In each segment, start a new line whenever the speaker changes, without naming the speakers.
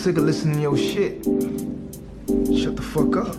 sick of listening to your shit. Shut the fuck up.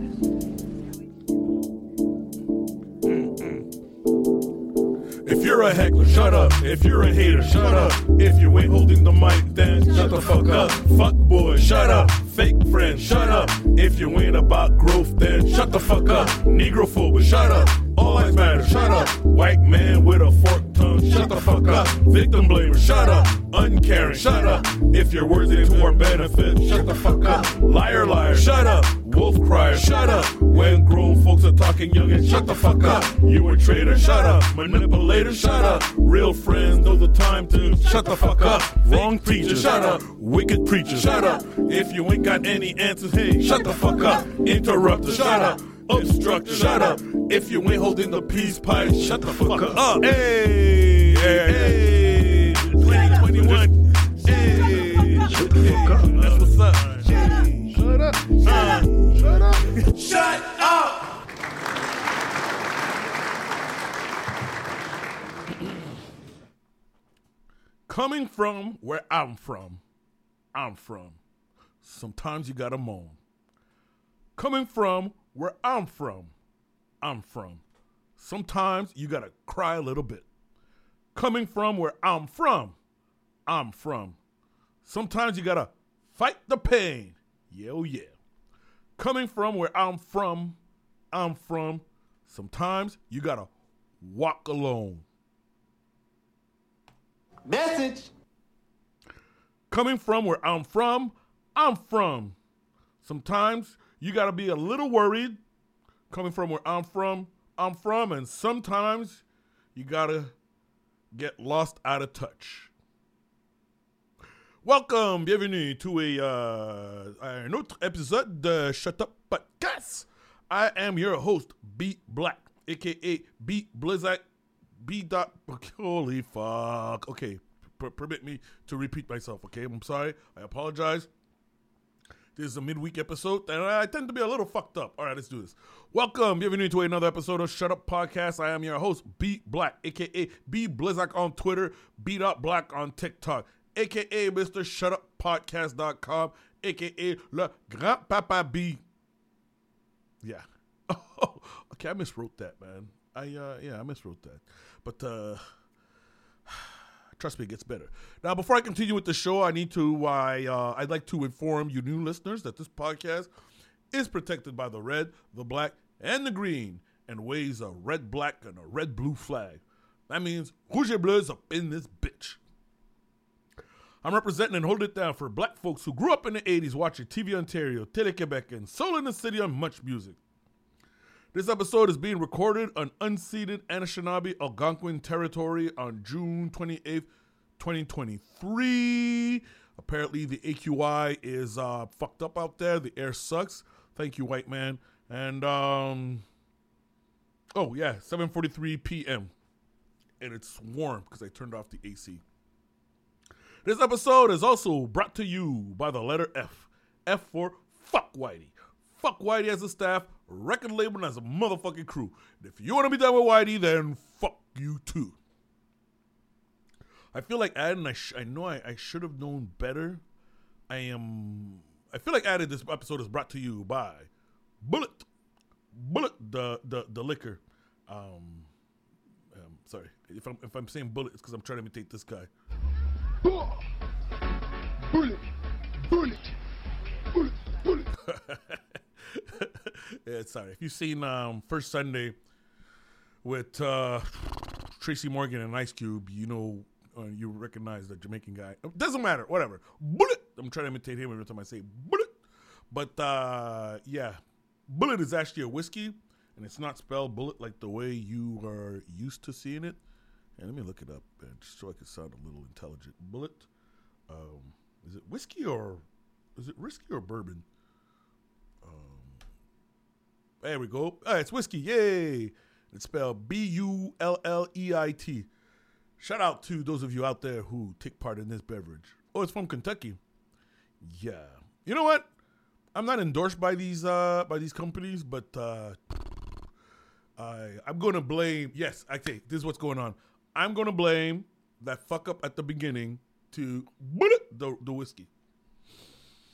If you're a heckler, shut up. If you're a hater, shut up. If you ain't holding the mic, then shut the fuck up. Fuck boy, shut up. Fake friend, shut up. If you ain't about growth, then shut the fuck up. Negrophobe, shut up. All lives matter, shut up. White man with a forked tongue, shut the fuck up. Victim blamer, shut up. Uncaring, shut up. If your words ain't to our benefit, shut the fuck up. Liar, liar, shut up. Wolf crier, shut up. When grown folks are talking young and shut the fuck up. You a traitor, shut up. Manipulator, shut up. Real friends know the time to shut the fuck up. Wrong preacher, shut up. Wicked preacher, shut up. If you ain't got any answers, hey, shut the fuck up. Interrupter, shut up. Obstructor, shut up. If you ain't holding the peace pipe, shut the fuck up. Hey, hey, 2021. Hey, shut the fuck up. That's what's up. Hey, shut up. Shut up. Shut up. Coming from where I'm from, sometimes you gotta moan. Coming from where I'm from, sometimes you gotta cry a little bit. Coming from where I'm from, sometimes you gotta fight the pain. Yeah, oh yeah. Coming from where I'm from, sometimes you gotta walk alone.
Message.
Coming from where I'm from, sometimes you gotta be a little worried. Coming from where I'm from, and sometimes you gotta get lost out of touch. Welcome, bienvenue to un autre épisode de Shut Up Podcast. I am your host, B Black, aka B Blizzak, B. Holy fuck. Okay, permit me to repeat myself, okay? I'm sorry. I apologize. This is a midweek episode, and I tend to be a little fucked up. All right, let's do this. Welcome, bienvenue to another episode of Shut Up Podcast. I am your host, B Black, a.k.a. B Blizzak on Twitter, B.Black on TikTok, a.k.a. Mr. ShutUpPodcast.com, a.k.a. Le Grand Papa B. Yeah. Oh, okay, I miswrote that, man. I miswrote that. But, trust me, it gets better. Now, before I continue with the show, I'd like to inform you new listeners that this podcast is protected by the red, the black, and the green, and waves a red, black, and a red, blue flag. That means Rouge et Bleu is up in this bitch. I'm representing and holding it down for black folks who grew up in the 80s watching TV Ontario, Télé-Québec, and Soul in the City on Much Music. This episode is being recorded on unceded Anishinaabe Algonquin territory on June 28th, 2023. Apparently, the AQI is fucked up out there. The air sucks. Thank you, white man. And, 7:43 p.m. And it's warm because I turned off the AC. This episode is also brought to you by the letter F. F for Fuck Whitey. Fuck Whitey as a staff, record label, and as a motherfucking crew. And if you want to be done with Whitey, then fuck you too. I feel like adding, I should have known better. I feel like adding this episode is brought to you by Bullet, the liquor. Sorry, if I'm saying Bullet, it's because I'm trying to imitate this guy. Bullet. Yeah, sorry. If you've seen First Sunday with Tracy Morgan and Ice Cube, you know, you recognize the Jamaican guy. It doesn't matter. Whatever. Bullet. I'm trying to imitate him every time I say Bullet. But, yeah. Bullet is actually a whiskey, and it's not spelled Bullet like the way you are used to seeing it. And let me look it up, just so I can sound a little intelligent. Bullet. Is it whiskey or... Is it whiskey or bourbon? There we go. It's whiskey. Yay. It's spelled B-U-L-L-E-I-T. Shout out to those of you out there who take part in this beverage. Oh, it's from Kentucky. Yeah. You know what? I'm not endorsed by these companies, but I'm going to blame. Yes, okay. This is what's going on. I'm going to blame that fuck up at the beginning to the whiskey.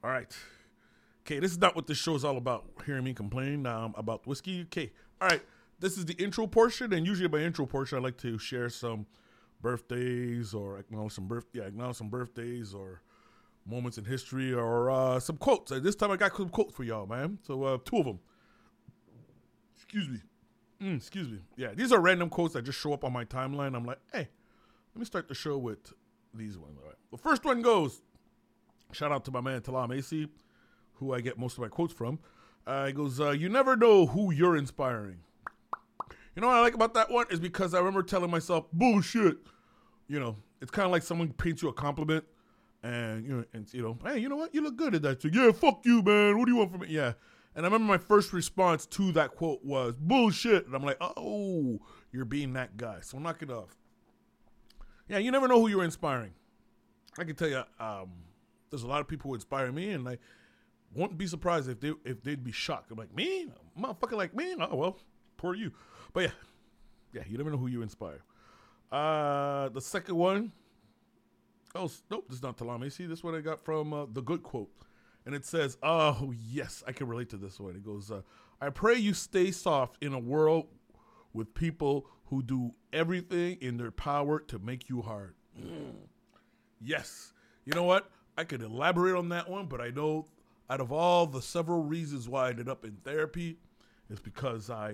All right. Okay, this is not what this show is all about. Hearing me complain about whiskey. Okay, all right. This is the intro portion, and usually by intro portion, I like to share some birthdays or acknowledge some birthdays or moments in history or some quotes. This time I got some quotes for y'all, man. So 2 of them. Excuse me. Yeah, these are random quotes that just show up on my timeline. I'm like, hey, let me start the show with these ones. All right. The first one goes, shout out to my man Talam Macy, who I get most of my quotes from. He goes, you never know who you're inspiring. You know what I like about that one is because I remember telling myself, bullshit. You know, it's kind of like someone paints you a compliment and, hey, you know what? You look good at that. So, yeah, fuck you, man. What do you want from me? Yeah. And I remember my first response to that quote was, bullshit. And I'm like, oh, you're being that guy. So knock it off. Yeah, you never know who you're inspiring. I can tell you, there's a lot of people who inspire me, and I wouldn't be surprised if they'd be shocked. I'm like, me? A motherfucker like me? Oh, well, poor you. But yeah, you never know who you inspire. The second one, oh, nope, this is not Talam Macy. This one I got from The Good Quote. And it says, oh, yes, I can relate to this one. It goes, I pray you stay soft in a world with people who do everything in their power to make you hard. Yes. You know what? I could elaborate on that one, but I know out of all the several reasons why I ended up in therapy, it's because I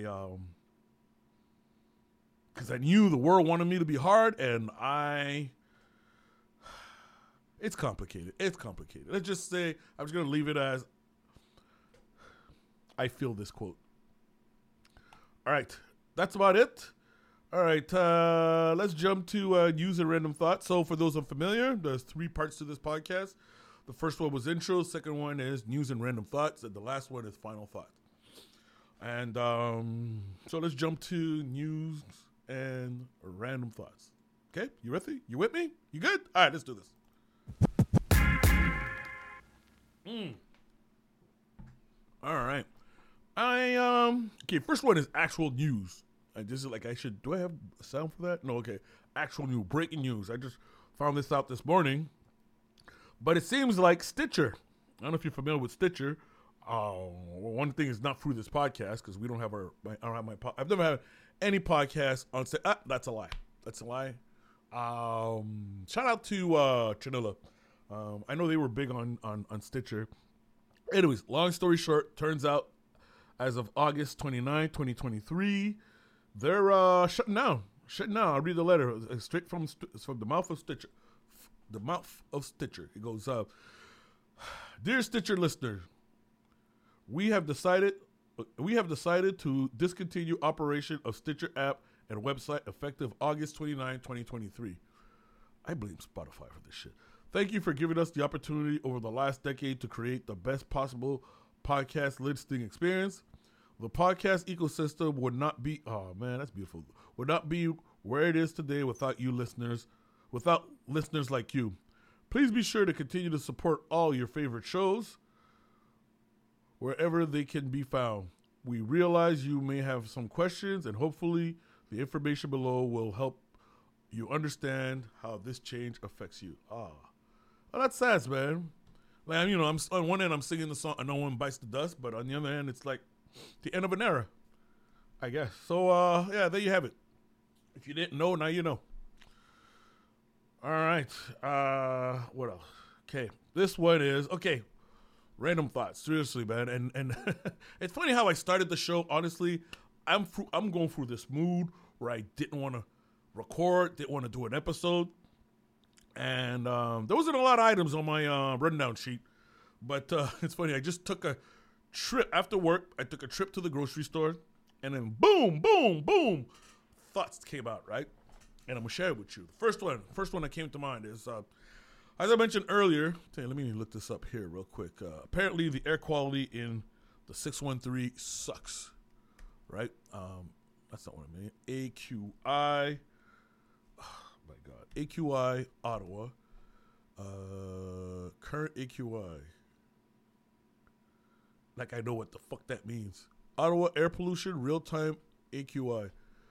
knew the world wanted me to be hard, and it's complicated. Let's just say, I'm just going to leave it as I feel this quote. All right. That's about it. All right. Let's jump to news and random thoughts. So for those unfamiliar, there's 3 parts to this podcast. The first one was intro. Second one is news and random thoughts. And the last one is final thoughts. And so let's jump to news and random thoughts. Okay? You ready? You with me? You good? All right. Let's do this. All right. Okay, first one is actual news. Do I have a sound for that? No, okay. Actual news, breaking news. I just found this out this morning. But it seems like Stitcher, I don't know if you're familiar with Stitcher. One thing is not through this podcast because we don't have I've never had any podcast on Stitcher. That's a lie. Shout out to Chanilla. I know they were big on Stitcher. Anyways, long story short, turns out as of August 29, 2023, they're shutting down. I'll read the letter straight from the mouth of Stitcher. The mouth of Stitcher. It goes, Dear Stitcher listeners, we have decided to discontinue operation of Stitcher app and website effective August 29, 2023. I blame Spotify for this shit. Thank you for giving us the opportunity over the last decade to create the best possible podcast listening experience. The podcast ecosystem would not be, oh man, that's beautiful, would not be where it is today without listeners like you. Please be sure to continue to support all your favorite shows wherever they can be found. We realize you may have some questions, and hopefully the information below will help you understand how this change affects you. Well, that's sad, man. Like, I'm on one end I'm singing the song "No One Bites the Dust," but on the other end it's like the end of an era, I guess. So yeah, there you have it. If you didn't know, now you know. All right. What else? Okay, this one is random thoughts. Seriously, man, and it's funny how I started the show. Honestly, I'm going through this mood where I didn't want to record, didn't want to do an episode. And there wasn't a lot of items on my rundown sheet. But it's funny, I just took a trip after work. I took a trip to the grocery store. And then boom, boom, boom, thoughts came out, right? And I'm going to share it with you. The first one that came to mind is, as I mentioned earlier, let me look this up here real quick. Apparently the air quality in the 613 sucks, right? That's not what I mean. AQI. My God, AQI Ottawa, current AQI. Like I know what the fuck that means. Ottawa air pollution real time AQI.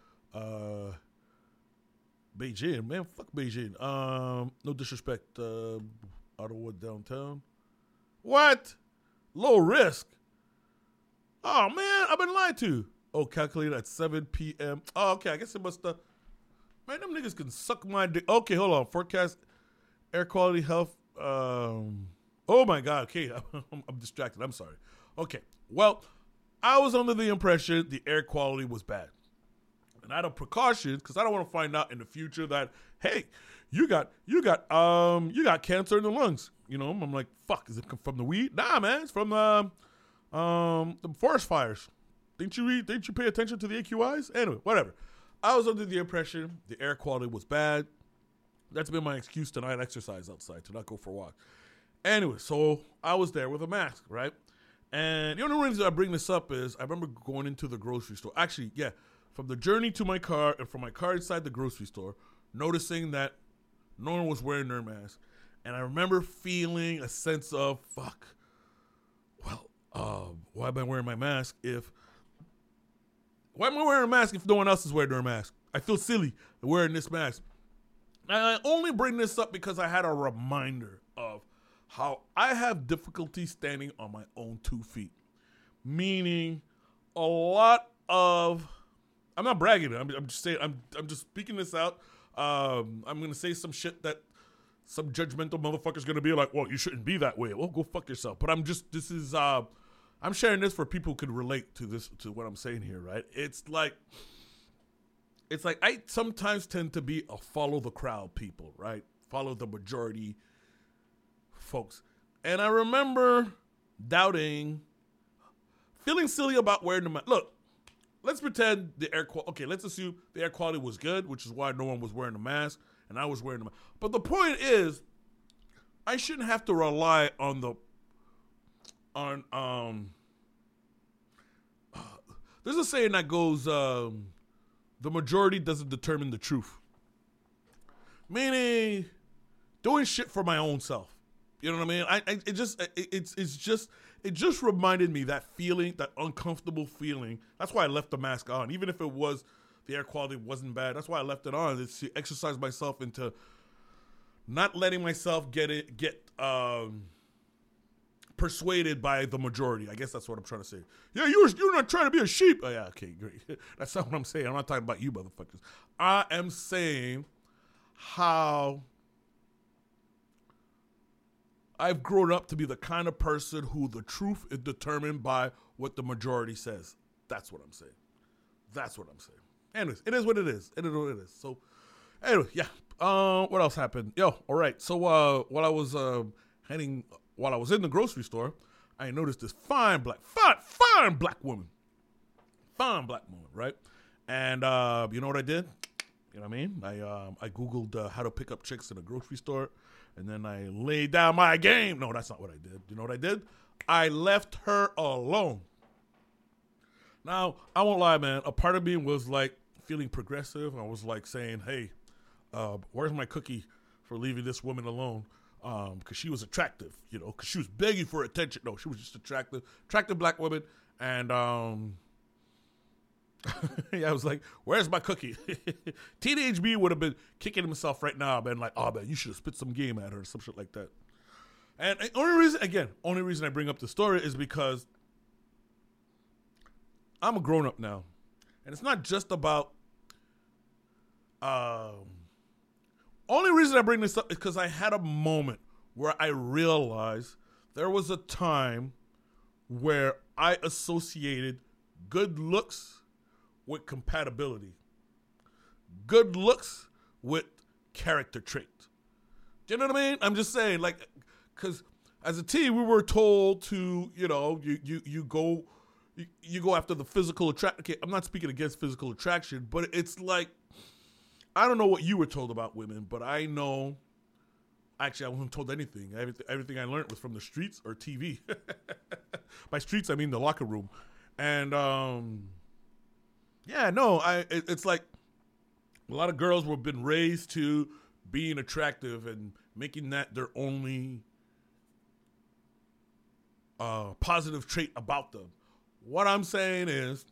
Beijing, man, fuck Beijing. No disrespect, Ottawa downtown. What? Low risk. Oh, man, I've been lied to. Oh, calculated at 7 p.m. Oh, okay, I guess it must man, them niggas can suck my dick. Okay, hold on. Forecast air quality health. Oh, my God. Okay, I'm distracted. I'm sorry. Okay, well, I was under the impression the air quality was bad. And out of precaution, because I don't want to find out in the future that, hey, you got cancer in the lungs. You know, I'm like, fuck, is it from the weed? Nah, man, it's from the forest fires. Didn't you pay attention to the AQIs? Anyway, whatever. I was under the impression the air quality was bad. That's been my excuse to not exercise outside, to not go for a walk. Anyway, so I was there with a mask, right? And the only reason I bring this up is I remember going into the grocery store. Actually, yeah, from the journey to my car and from my car inside the grocery store, noticing that no one was wearing their mask. And I remember feeling a sense of, fuck, well, why am I wearing my mask if no one else is wearing their mask? I feel silly wearing this mask. And I only bring this up because I had a reminder of how I have difficulty standing on my own 2 feet. Meaning a lot of, I'm not bragging, I'm just saying, I'm just speaking this out. I'm going to say some shit that some judgmental motherfucker's going to be like, well, you shouldn't be that way. Well, go fuck yourself. But I'm sharing this for people who can relate to what I'm saying here, right? It's like I sometimes tend to be a follow the crowd people, right? Follow the majority folks. And I remember feeling silly about wearing the mask. Look, let's pretend let's assume the air quality was good, which is why no one was wearing a mask, and I was wearing a mask. But the point is, I shouldn't have to rely on there's a saying that goes, the majority doesn't determine the truth. Meaning, doing shit for my own self. You know what I mean? It just reminded me that feeling, that uncomfortable feeling. That's why I left the mask on, even if the air quality wasn't bad. That's why I left it on. It's to exercise myself into not letting myself get persuaded by the majority. I guess that's what I'm trying to say. Yeah, you're not trying to be a sheep. Oh, yeah, okay, great. That's not what I'm saying. I'm not talking about you motherfuckers. I am saying how I've grown up to be the kind of person who the truth is determined by what the majority says. That's what I'm saying. Anyways, it is what it is. It is what it is. So, anyway, yeah. What else happened? All right. So, while I was in the grocery store, I noticed this fine black woman. Fine black woman, right? And you know what I did? You know what I mean? I Googled how to pick up chicks in a grocery store, and then I laid down my game. No, that's not what I did. You know what I did? I left her alone. Now, I won't lie, man. A part of me was like feeling progressive. I was like saying, hey, where's my cookie for leaving this woman alone? Because she was attractive, you know, because she was begging for attention. No, she was just attractive black woman. And yeah, I was like, where's my cookie? Teenage me would have been kicking himself right now, been like, oh man, you should have spit some game at her or some shit like that. And the only reason I bring up the story is because I'm a grown up now. And it's not just about only reason I bring this up is because I had a moment where I realized there was a time where I associated good looks with compatibility. Good looks with character trait. Do you know what I mean? I'm just saying, like, because as a teen, we were told to, you know, you go after the physical attraction. Okay, I'm not speaking against physical attraction, but it's like, I don't know what you were told about women, but I know, actually, I wasn't told anything. Everything I learned was from the streets or TV. By streets, I mean the locker room. And, it's like a lot of girls have been raised to being attractive and making that their only positive trait about them. What I'm saying is,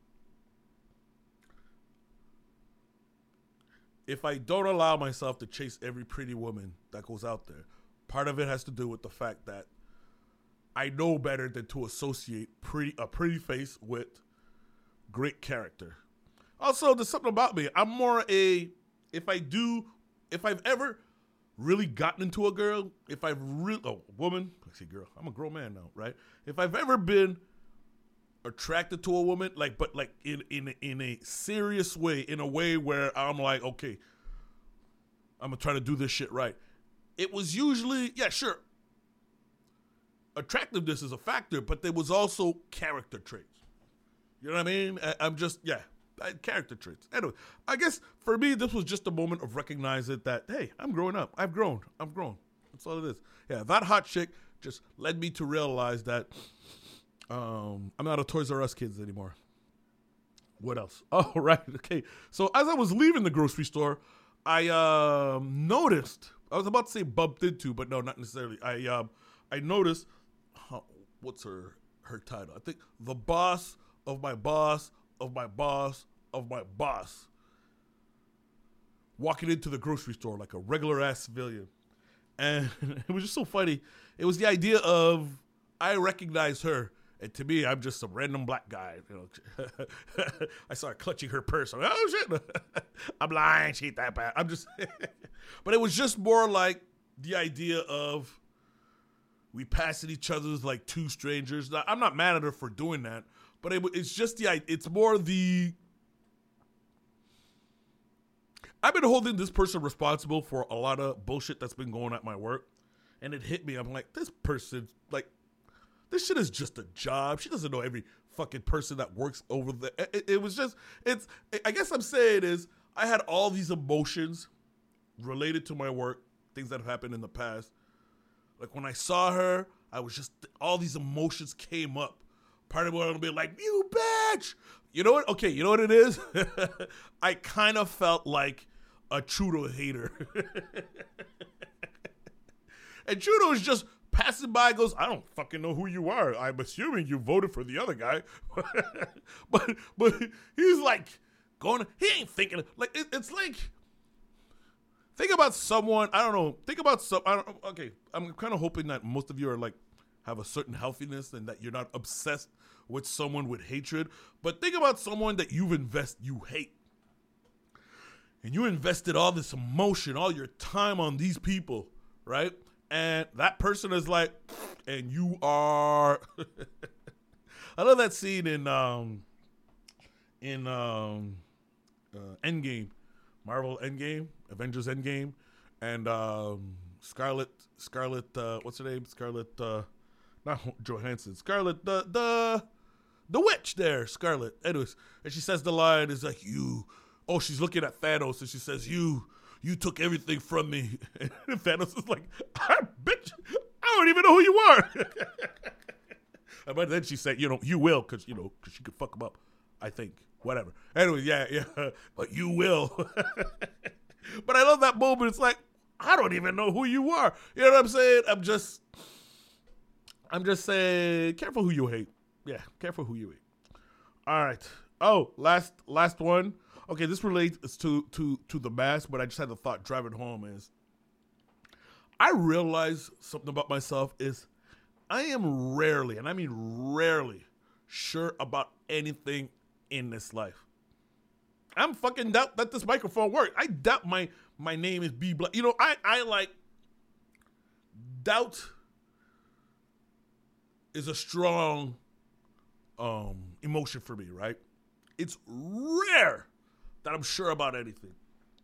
if I don't allow myself to chase every pretty woman that goes out there, part of it has to do with the fact that I know better than to associate a pretty face with great character. Also, there's something about me. I'm more if I've ever really gotten into a girl, woman, I say girl, I'm a grown man now, right? If I've ever been attracted to a woman, but in a serious way, in a way where I'm like, okay, I'm gonna try to do this shit right. It was usually, yeah, sure, attractiveness is a factor, but there was also character traits. You know what I mean? Character traits. Anyway, I guess for me, this was just a moment of recognizing that, hey, I'm growing up. I've grown. That's all it is. Yeah, that hot chick just led me to realize that I'm not a Toys R Us kids anymore. What else? Oh, right. Okay. So as I was leaving the grocery store, I noticed, I was about to say bumped into, but no, not necessarily. I noticed, what's her title? I think the boss of my boss of my boss of my boss walking into the grocery store like a regular ass civilian. And it was just so funny. It was the idea of, I recognize her, and to me, I'm just some random black guy. You know, I started clutching her purse. I'm like, oh shit, I'm lying. She ain't that bad. I'm just, but it was just more like the idea of we passing each other's like two strangers. Now, I'm not mad at her for doing that, but it's just it's more the. I've been holding this person responsible for a lot of bullshit that's been going on at my work, and it hit me. I'm like, this person, like, this shit is just a job. She doesn't know every fucking person that works over there. It was just, I guess I'm saying is, I had all these emotions related to my work, things that have happened in the past. Like when I saw her, I was just, all these emotions came up. Part of it would be like, you bitch. You know what? Okay, you know what it is? I kind of felt like a Trudeau hater. And Trudeau is just passing by, goes, I don't fucking know who you are. I'm assuming you voted for the other guy. but he's like going, he ain't thinking, like, it's like, think about someone, I don't know, okay, I'm kind of hoping that most of you are like, have a certain healthiness and that you're not obsessed with someone with hatred. But think about someone that you hate. And you invested all this emotion, all your time on these people, right? And that person is like, and you are. I love that scene in Endgame, Marvel Endgame, Avengers Endgame, and Scarlet, what's her name? Scarlet, not Johansson, Scarlet, the witch there, Scarlet. Anyways, and she says the line is like, she's looking at Thanos and she says, you took everything from me. And Thanos is like, bitch, I don't even know who you are. But then she said, you will, because she could fuck him up, I think. Whatever. Anyway, yeah. But you will. But I love that moment. It's like, I don't even know who you are. You know what I'm saying? I'm just saying, careful who you hate. Yeah, careful who you hate. All right. Oh, last one. Okay, this relates to the mask, but I just had the thought driving home is, I realize something about myself is I am rarely, and I mean rarely, sure about anything in this life. I'm fucking doubt that this microphone works. I doubt my name is B Black. I like doubt is a strong emotion for me, right? It's rare that I'm sure about anything.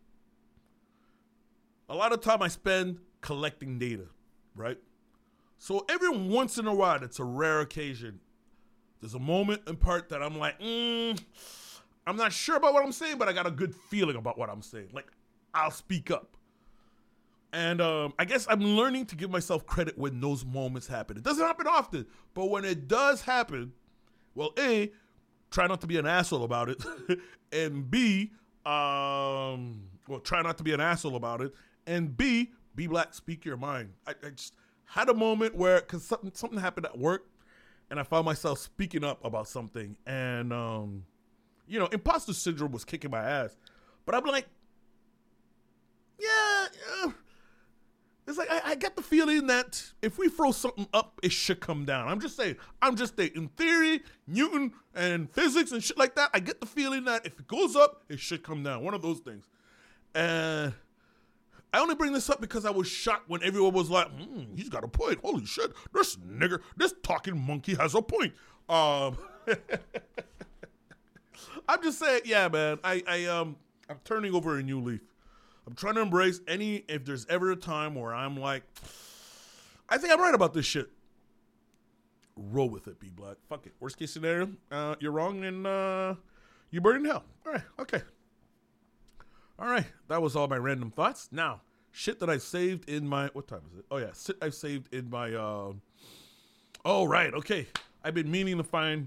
A lot of time I spend collecting data, right? So every once in a while, it's a rare occasion. There's a moment in part that I'm like, I'm not sure about what I'm saying, but I got a good feeling about what I'm saying. Like, I'll speak up. And I guess I'm learning to give myself credit when those moments happen. It doesn't happen often, but when it does happen, well, A, try not to be an asshole about it, and B, try not to be an asshole about it, and B, be black, speak your mind. I just had a moment where, because something happened at work, and I found myself speaking up about something, and, imposter syndrome was kicking my ass, but I'm like, yeah, It's like I get the feeling that if we throw something up, it should come down. I'm just saying. In theory, Newton and physics and shit like that, I get the feeling that if it goes up, it should come down. One of those things. And I only bring this up because I was shocked when everyone was like, he's got a point. Holy shit, this talking monkey has a point. I'm just saying, yeah, man. I'm turning over a new leaf. I'm trying to embrace if there's ever a time where I'm like, I think I'm right about this shit. Roll with it, B Black. Fuck it. Worst case scenario, you're wrong and you burn in hell. All right, okay. All right, that was all my random thoughts. Now, shit that I saved in my, what time is it? Oh yeah, shit I saved in my, oh right, okay. I've been meaning to find,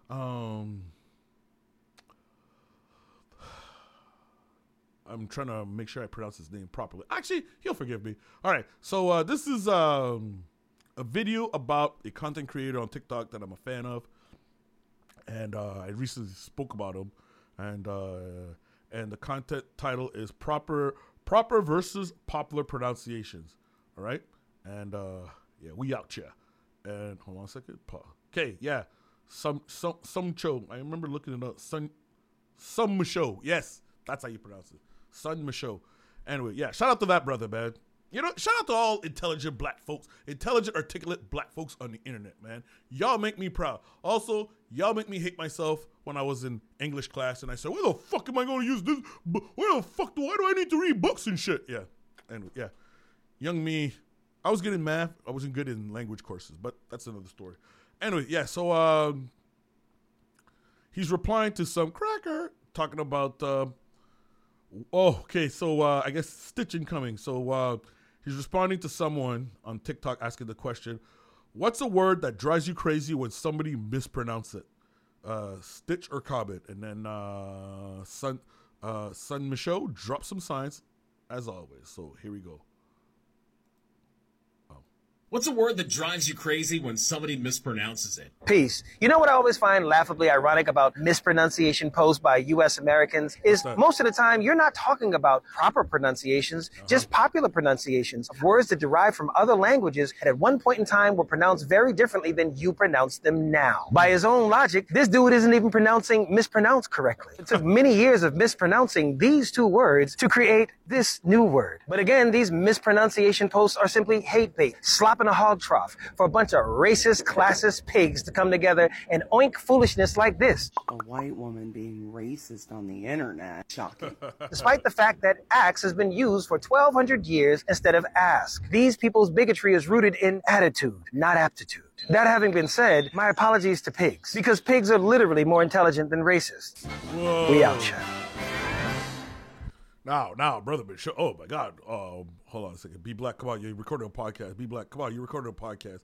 I'm trying to make sure I pronounce his name properly. Actually, he'll forgive me. All right, so this is a video about a content creator on TikTok that I'm a fan of, and I recently spoke about him, and the content title is proper versus popular pronunciations. All right, and yeah, we out here. And hold on a second. Okay, yeah, some show. I remember looking it up. Some show. Yes, that's how you pronounce it. Sun Michaud. Anyway, yeah, shout out to that brother, man. You know, shout out to all intelligent black folks, intelligent, articulate black folks on the internet, man. Y'all make me proud. Also, y'all make me hate myself when I was in English class and I said, where the fuck am I going to use this? Why do I need to read books and shit? Yeah. Anyway, yeah. Young me, I was good in math. I wasn't good in language courses, but that's another story. Anyway, yeah, so he's replying to some cracker talking about I guess Stitch incoming. So he's responding to someone on TikTok asking the question, what's a word that drives you crazy when somebody mispronounces it? Stitch or Cobbit? And then Sun Michaud drops some signs as always. So here we go.
What's a word that drives you crazy when somebody mispronounces it?
Peace. You know what I always find laughably ironic about mispronunciation posed by U.S. Americans is most of the time you're not talking about proper pronunciations, just popular pronunciations of words that derive from other languages and at one point in time were pronounced very differently than you pronounce them now. By his own logic, this dude isn't even mispronounced correctly. It took many years of mispronouncing these two words to create this new word. But again, these mispronunciation posts are simply hate bait, slopping a hog trough for a bunch of racist, classist pigs to come together and oink foolishness like this.
A white woman being racist on the internet. Shocking.
Despite the fact that axe has been used for 1,200 years instead of ask. These people's bigotry is rooted in attitude, not aptitude. That having been said, my apologies to pigs, because pigs are literally more intelligent than racists.
Whoa.
We out, chat.
Now, brother, but oh my God. Hold on a second. B Black, come on, you're recording a podcast. B Black, come on, you're recording a podcast.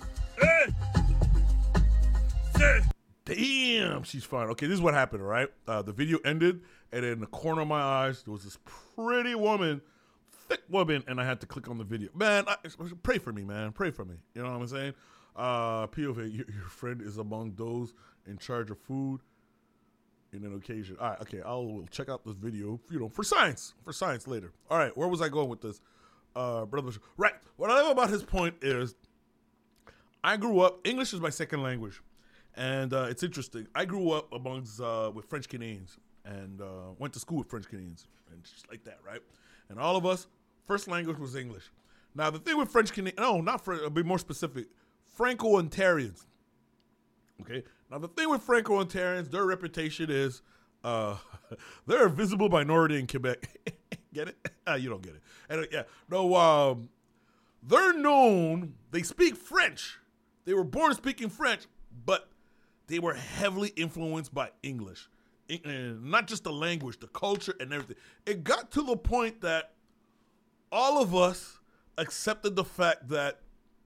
Hey! Damn, she's fine. Okay, this is what happened, all right? The video ended, and in the corner of my eyes, there was this pretty woman, thick woman, and I had to click on the video. Man, pray for me, man. Pray for me. You know what I'm saying? POV, your friend is among those in charge of food in an occasion. All right, okay, I'll check out this video, for science later. All right, where was I going with this? Brother, right, what I love about his point is I grew up, English is my second language, and it's interesting. I grew up amongst, with French Canadians, and went to school with French Canadians, and just like that, right? And all of us, first language was English. Now, the thing with French Canadians, I'll be more specific, Franco-Ontarians, okay? Now, the thing with Franco-Ontarians, their reputation is they're a visible minority in Quebec. Get it? You don't get it. And they're known, they speak French. They were born speaking French, but they were heavily influenced by English. And not just the language, the culture and everything. It got to the point that all of us rejected the fact that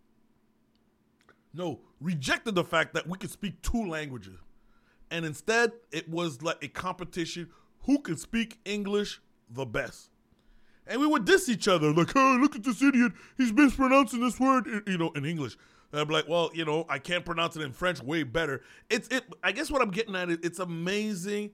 we could speak two languages. And instead, it was like a competition who could speak English the best. And we would diss each other, like, hey, look at this idiot. He's mispronouncing this word, in English. And I'm like, well, I can't pronounce it in French way better. I guess what I'm getting at is it's amazing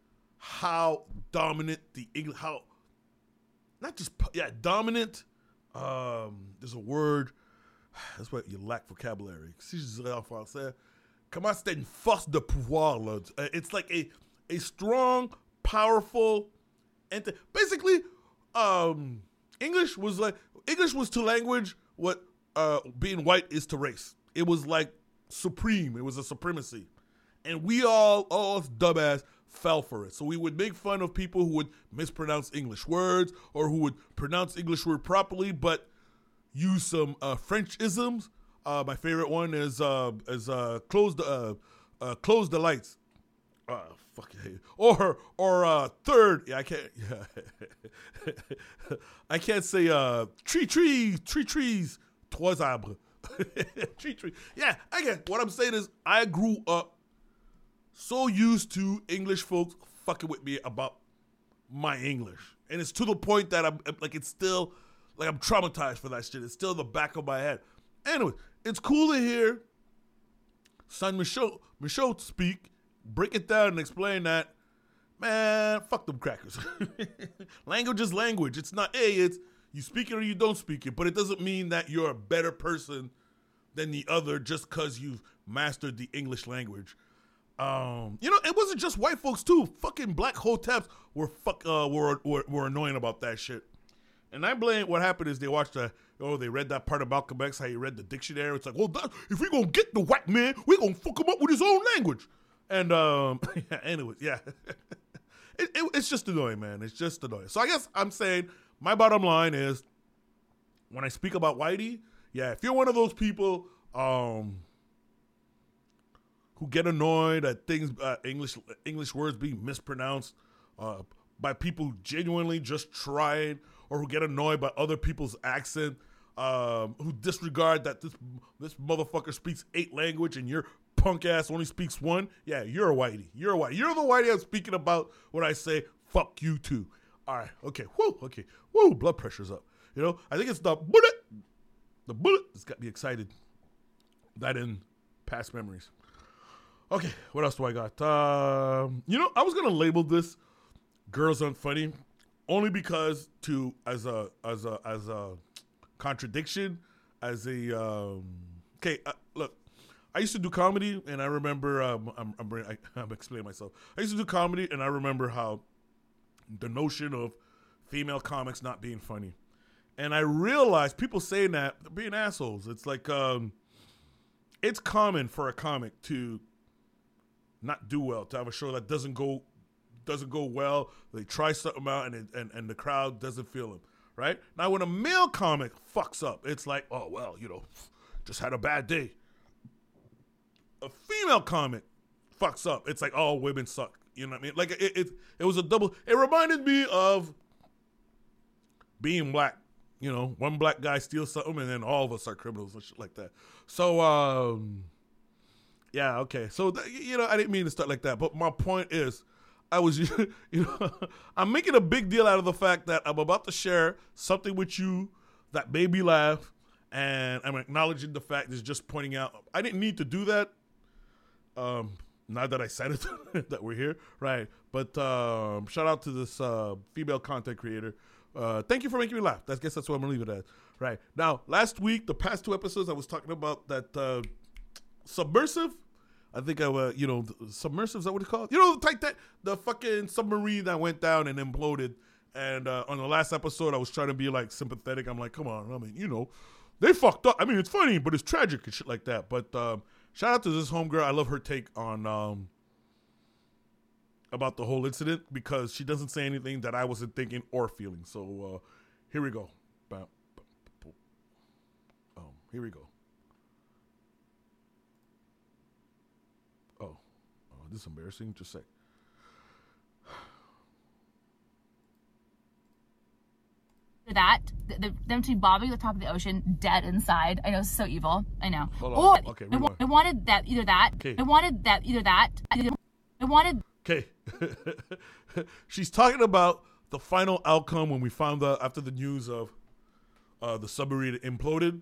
how dominant dominant There's a word. That's why you lack vocabulary. Si je dirais en français, comment c'était une force de pouvoir là? It's like a strong, powerful, basically, English was to language what being white is to race. It was like supreme. It was a supremacy, and we all us dumbass fell for it. So we would make fun of people who would mispronounce English words or who would pronounce English word properly, but use some French isms. My favorite one is close the lights. Fuck yeah. Or third. Yeah, I can't. Yeah. I can't say trees, trois arbres. tree. Yeah, again, what I'm saying is I grew up so used to English folks fucking with me about my English. And it's to the point that I'm traumatized for that shit. It's still in the back of my head. Anyway, it's cool to hear son Michaud speak, break it down and explain that, man, fuck them crackers. Language is language. It's not, it's you speak it or you don't speak it, but it doesn't mean that you're a better person than the other just because you've mastered the English language. It wasn't just white folks too. Fucking black hoteps were annoying about that shit. And I blame what happened is they watched they read that part of Malcolm X, how he read the dictionary. It's like, well, if we gonna get the white man, we gonna fuck him up with his own language. And anyways, yeah. It's just annoying, man. It's just annoying. So I guess I'm saying my bottom line is when I speak about whitey, yeah, if you're one of those people who get annoyed at things, English words being mispronounced by people genuinely just trying, or who get annoyed by other people's accent, who disregard that this motherfucker speaks 8 languages and your punk ass only speaks 1. Yeah, you're a whitey. You're a whitey. You're the whitey I'm speaking about when I say fuck you too. All right. Okay. Whoa. Okay. Whoa. Blood pressure's up. I think it's the bullet. The bullet has got me excited. That in past memories. Okay, what else do I got? I was gonna label this "Girls Aren't Funny" only because as a contradiction, look, I used to do comedy, and I remember I'm explaining myself. I used to do comedy, and I remember how the notion of female comics not being funny, and I realized people saying that they're being assholes. It's like it's common for a comic to not do well, to have a show that doesn't go well. They try something out and the crowd doesn't feel them, right? Now when a male comic fucks up, it's like, oh well, just had a bad day. A female comic fucks up, it's like, oh, women suck. You know what I mean? Like it was a double. It reminded me of being black. One black guy steals something and then all of us are criminals and shit like that. So yeah, okay. So, I didn't mean to start like that. But my point is, I'm making a big deal out of the fact that I'm about to share something with you that made me laugh. And I'm acknowledging the fact is just pointing out, I didn't need to do that. Now that I said it, that we're here. Right. But shout out to this female content creator. Thank you for making me laugh. I guess that's what I'm going to leave it at. Right. Now, last week, the past 2 episodes, I was talking about that submersive. I think submersive, is that what it's called? The fucking submarine that went down and imploded. And on the last episode, I was trying to be like sympathetic. I'm like, come on. I mean, they fucked up. I mean, it's funny, but it's tragic and shit like that. But shout out to this homegirl. I love her take on about the whole incident because she doesn't say anything that I wasn't thinking or feeling. So here we go. Here we go. This is embarrassing. Just a sec.
That them two bobbing at the top of the ocean, dead inside. I know, it's so evil. I know.
Hold on. Okay.
I wanted that either that.
Okay.
I wanted that either that. I wanted.
Okay. She's talking about the final outcome when we found out after the news of the submarine imploded,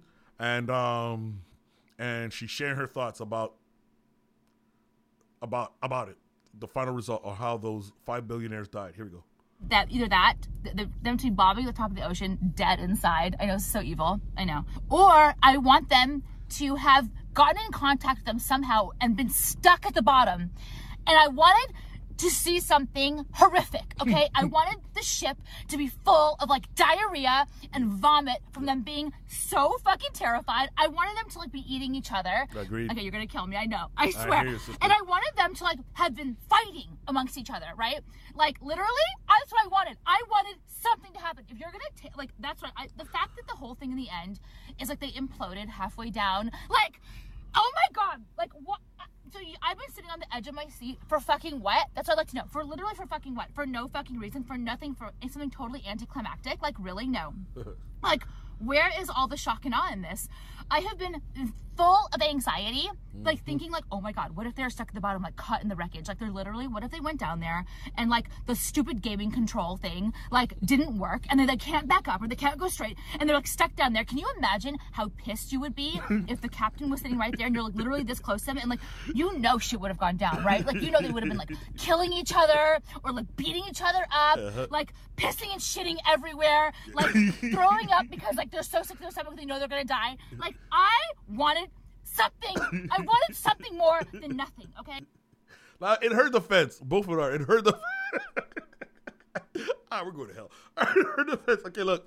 and she's sharing her thoughts about it, the final result, or how those 5 billionaires died. Here we go.
that either that, them to be bobbing at the top of the ocean, dead inside. I know, it's so evil. I know. Or I want them to have gotten in contact with them somehow and been stuck at the bottom. And I wanted to see something horrific, okay? I wanted the ship to be full of like diarrhea and vomit from them being so fucking terrified. I wanted them to like be eating each other.
Agreed.
Okay, you're gonna kill me, I know. I swear.
hear you, sister.
And I wanted them to like have been fighting amongst each other, right? Like literally, that's what I wanted. I wanted something to happen. If you're gonna like, that's what the fact that the whole thing in the end is like they imploded halfway down, like, oh my God, like what? So I've been sitting on the edge of my seat for fucking what? That's what I'd like to know. For literally for fucking what? For no fucking reason, for nothing, for something totally anticlimactic. Like really, no. Like, where is all the shock and awe in this? I have been full of anxiety, like thinking like, oh my God, what if they're stuck at the bottom, like caught in the wreckage? Like they're literally, what if they went down there and like the stupid gaming control thing like didn't work and then they can't back up or they can't go straight and they're like stuck down there. Can you imagine how pissed you would be if the captain was sitting right there and you're like literally this close to them and like, you know, shit would have gone down, right? Like, you know, they would have been like killing each other or like beating each other up, like pissing and shitting everywhere, like throwing up because like they're so sick to their stomach they know they're gonna die. Like I wanted something. I wanted something more than nothing. Okay.
Now, in her defense, both of them. In her defense, we're going to hell. In her defense, okay, look.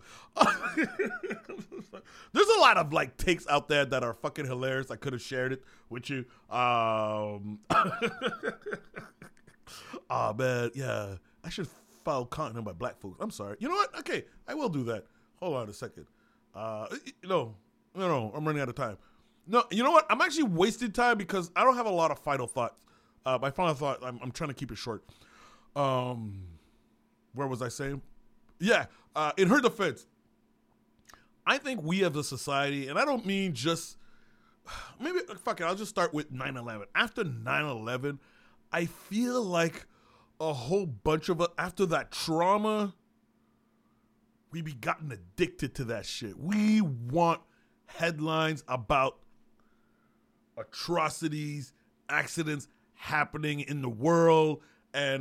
There's a lot of like takes out there that are fucking hilarious. I could have shared it with you. Oh man, yeah. I should file content by black folks. I'm sorry. You know what? Okay, I will do that. Hold on a second. No, I'm running out of time. No, you know what? I'm actually wasting time because I don't have a lot of final thoughts. My final thought, I'm trying to keep it short. Where was I saying? Yeah, in her defense, I think we as a society, and I don't mean just, maybe, fuck it, I'll just start with 9/11. After 9/11, I feel like a whole bunch of us, after that trauma, we be gotten addicted to that shit. We want headlines about atrocities, accidents happening in the world, and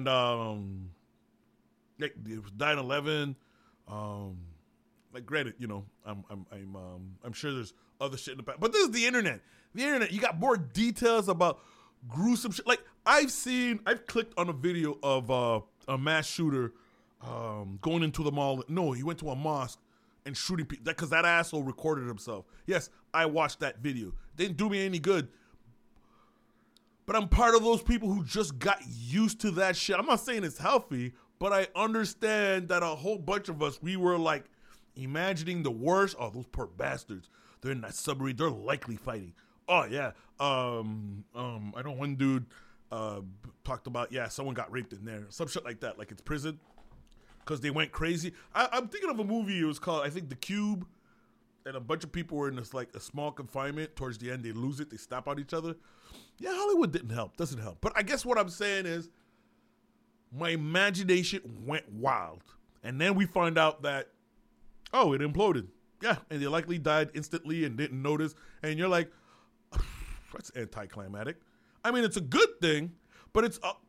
like 9/11. Like, granted, you know, I'm sure there's other shit in the past, but this is the internet. The internet, you got more details about gruesome shit. Like I've clicked on a video of a mass shooter going into the mall. No, he went to a mosque and shooting people because that asshole recorded himself. Yes, I watched that video. Didn't do me any good. But I'm part of those people who just got used to that shit. I'm not saying it's healthy, but I understand that a whole bunch of us, we were like imagining the worst. Oh, those poor bastards. They're in that submarine. They're likely fighting. Oh, yeah. I know one dude talked about, someone got raped in there. Some shit like that. Like it's prison. Because they went crazy. I'm thinking of a movie. It was called, I think, The Cube. And a bunch of people were in this like a small confinement. Towards the end, they lose it. They stop on each other. Yeah, Hollywood didn't help. Doesn't help. But I guess what I'm saying is my imagination went wild. And then we find out that, oh, it imploded. Yeah, and they likely died instantly and didn't notice. And you're like, that's anticlimactic. I mean, it's a good thing, but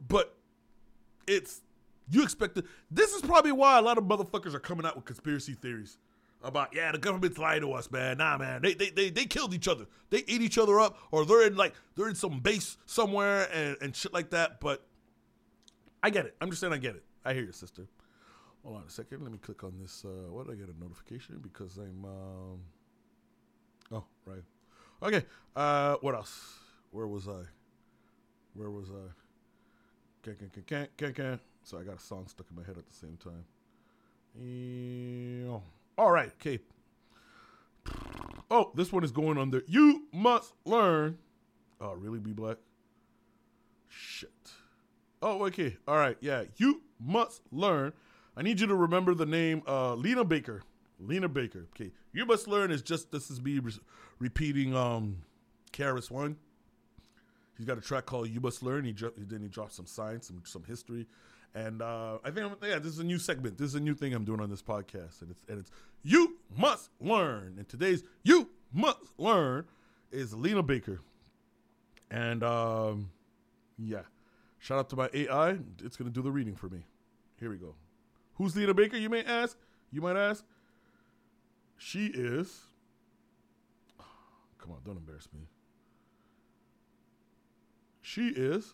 it's you expect it. This is probably why a lot of motherfuckers are coming out with conspiracy theories about, the government's lying to us, man. Nah, man, they killed each other. They ate each other up, or they're in some base somewhere and shit like that. But I get it. I'm just saying I get it. I hear you, sister. Hold on a second. Let me click on this. Why did I get a notification? Because I'm oh, right. Okay. What else? Where was I? Can't. So I got a song stuck in my head at the same time. All right. Okay. Oh, this one is going under. You must learn. Oh, really, Be Black? Shit. Oh, okay. All right. Yeah. You must learn. I need you to remember the name Lena Baker. Lena Baker. Okay. You must learn is just, this is me repeating KRS-One. He's got a track called You Must Learn. Then he dropped some science, some history. And I think, this is a new segment. This is a new thing I'm doing on this podcast. And it's You Must Learn. And today's You Must Learn is Lena Baker. And shout out to my AI. It's going to do the reading for me. Here we go. Who's Lena Baker, you might ask? She is... Come on, don't embarrass me. She is...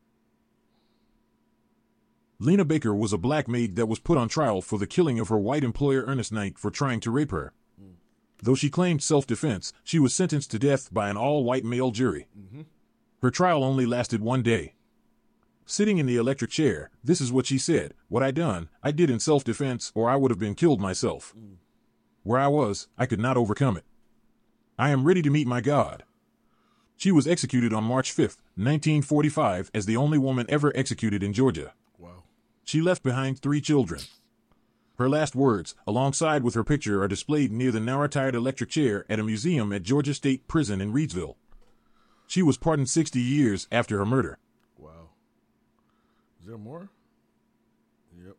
Lena Baker was a black maid that was put on trial for the killing of her white employer Ernest Knight for trying to rape her. Though she claimed self-defense, she was sentenced to death by an all-white male jury. Her trial only lasted 1 day. Sitting in the electric chair, this is what she said: "What I done, I did in self-defense, or I would have been killed myself. Where I was, I could not overcome it. I am ready to meet my God." She was executed on March 5th, 1945, as the only woman ever executed in Georgia.
Wow.
She left behind 3 children. Her last words, alongside with her picture, are displayed near the now-retired electric chair at a museum at Georgia State Prison in Reidsville. She was pardoned 60 years after her murder.
Wow. Is there more? Yep.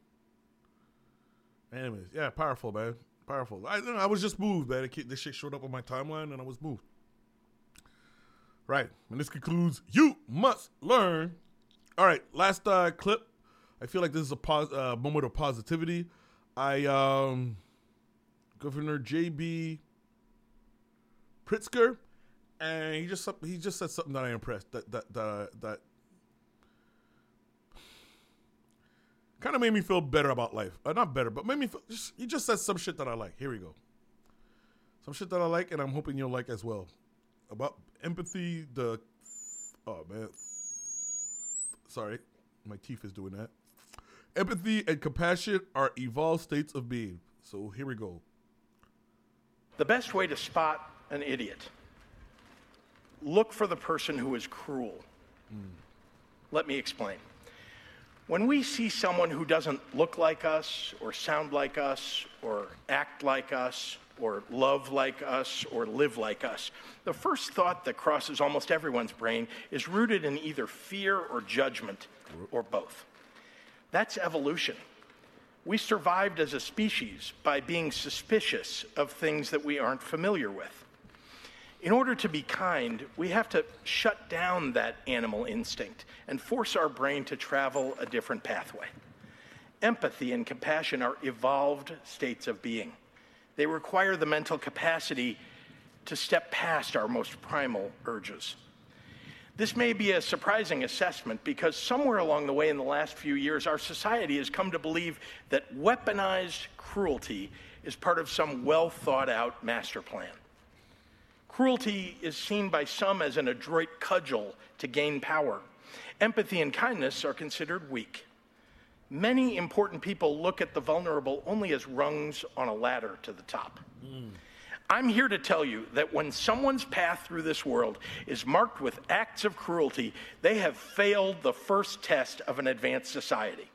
Anyways, yeah, powerful, man. Powerful. I was just moved, man. This shit showed up on my timeline, and I was moved. Right. And this concludes You Must Learn. All right, last clip. I feel like this is a moment of positivity. Governor J.B. Pritzker, and he just said something that I impressed. That kind of made me feel better about life. Not better, but made me feel. He just said some shit that I like. Here we go. Some shit that I like, and I'm hoping you'll like as well. About empathy. Oh man, sorry, my teeth is doing that. Empathy and compassion are evolved states of being. So here we go.
The best way to spot an idiot: look for the person who is cruel. Let me explain. When we see someone who doesn't look like us, or sound like us, or act like us, or love like us, or live like us, the first thought that crosses almost everyone's brain is rooted in either fear or judgment, or both. That's evolution. We survived as a species by being suspicious of things that we aren't familiar with. In order to be kind, we have to shut down that animal instinct and force our brain to travel a different pathway. Empathy and compassion are evolved states of being. They require the mental capacity to step past our most primal urges. This may be a surprising assessment because somewhere along the way in the last few years, our society has come to believe that weaponized cruelty is part of some well-thought-out master plan. Cruelty is seen by some as an adroit cudgel to gain power. Empathy and kindness are considered weak. Many important people look at the vulnerable only as rungs on a ladder to the top. I'm here to tell you that when someone's path through this world is marked with acts of cruelty, they have failed the first test of an advanced society.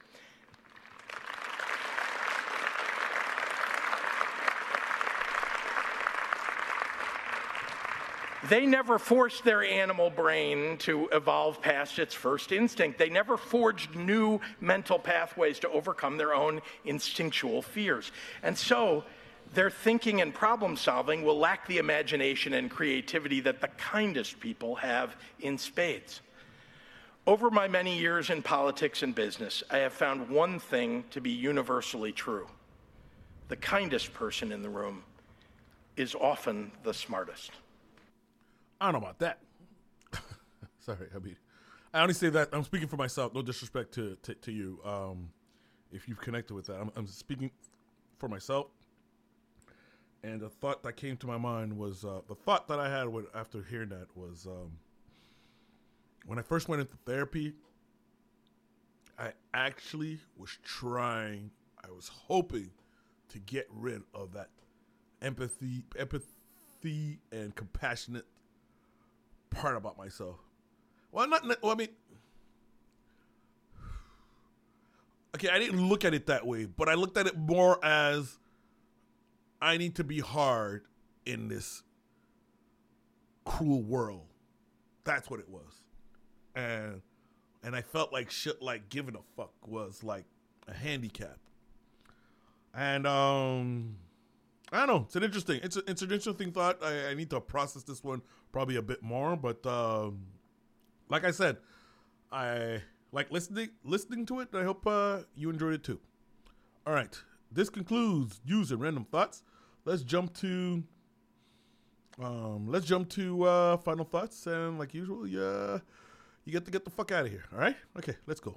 They never forced their animal brain to evolve past its first instinct. They never forged new mental pathways to overcome their own instinctual fears. And so, their thinking and problem solving will lack the imagination and creativity that the kindest people have in spades. Over my many years in politics and business, I have found one thing to be universally true. The kindest person in the room is often the smartest.
I don't know about that. Sorry, I only say that. I'm speaking for myself. No disrespect to you. If you've connected with that, I'm speaking for myself. And the thought that came to my mind was the thought that I had after hearing that was when I first went into therapy, I actually was hoping to get rid of that empathy and compassionate part about myself. Okay, I didn't look at it that way, but I looked at it more as I need to be hard in this cruel world. That's what it was. And I felt like shit like giving a fuck was like a handicap. And I don't know. It's an interesting thought. I need to process this one probably a bit more, but like I said, I like listening to it, and I hope you enjoyed it too. All right. This concludes user random thoughts. Let's jump to final thoughts, and like usual, you get to get the fuck out of here. All right? Okay, let's go.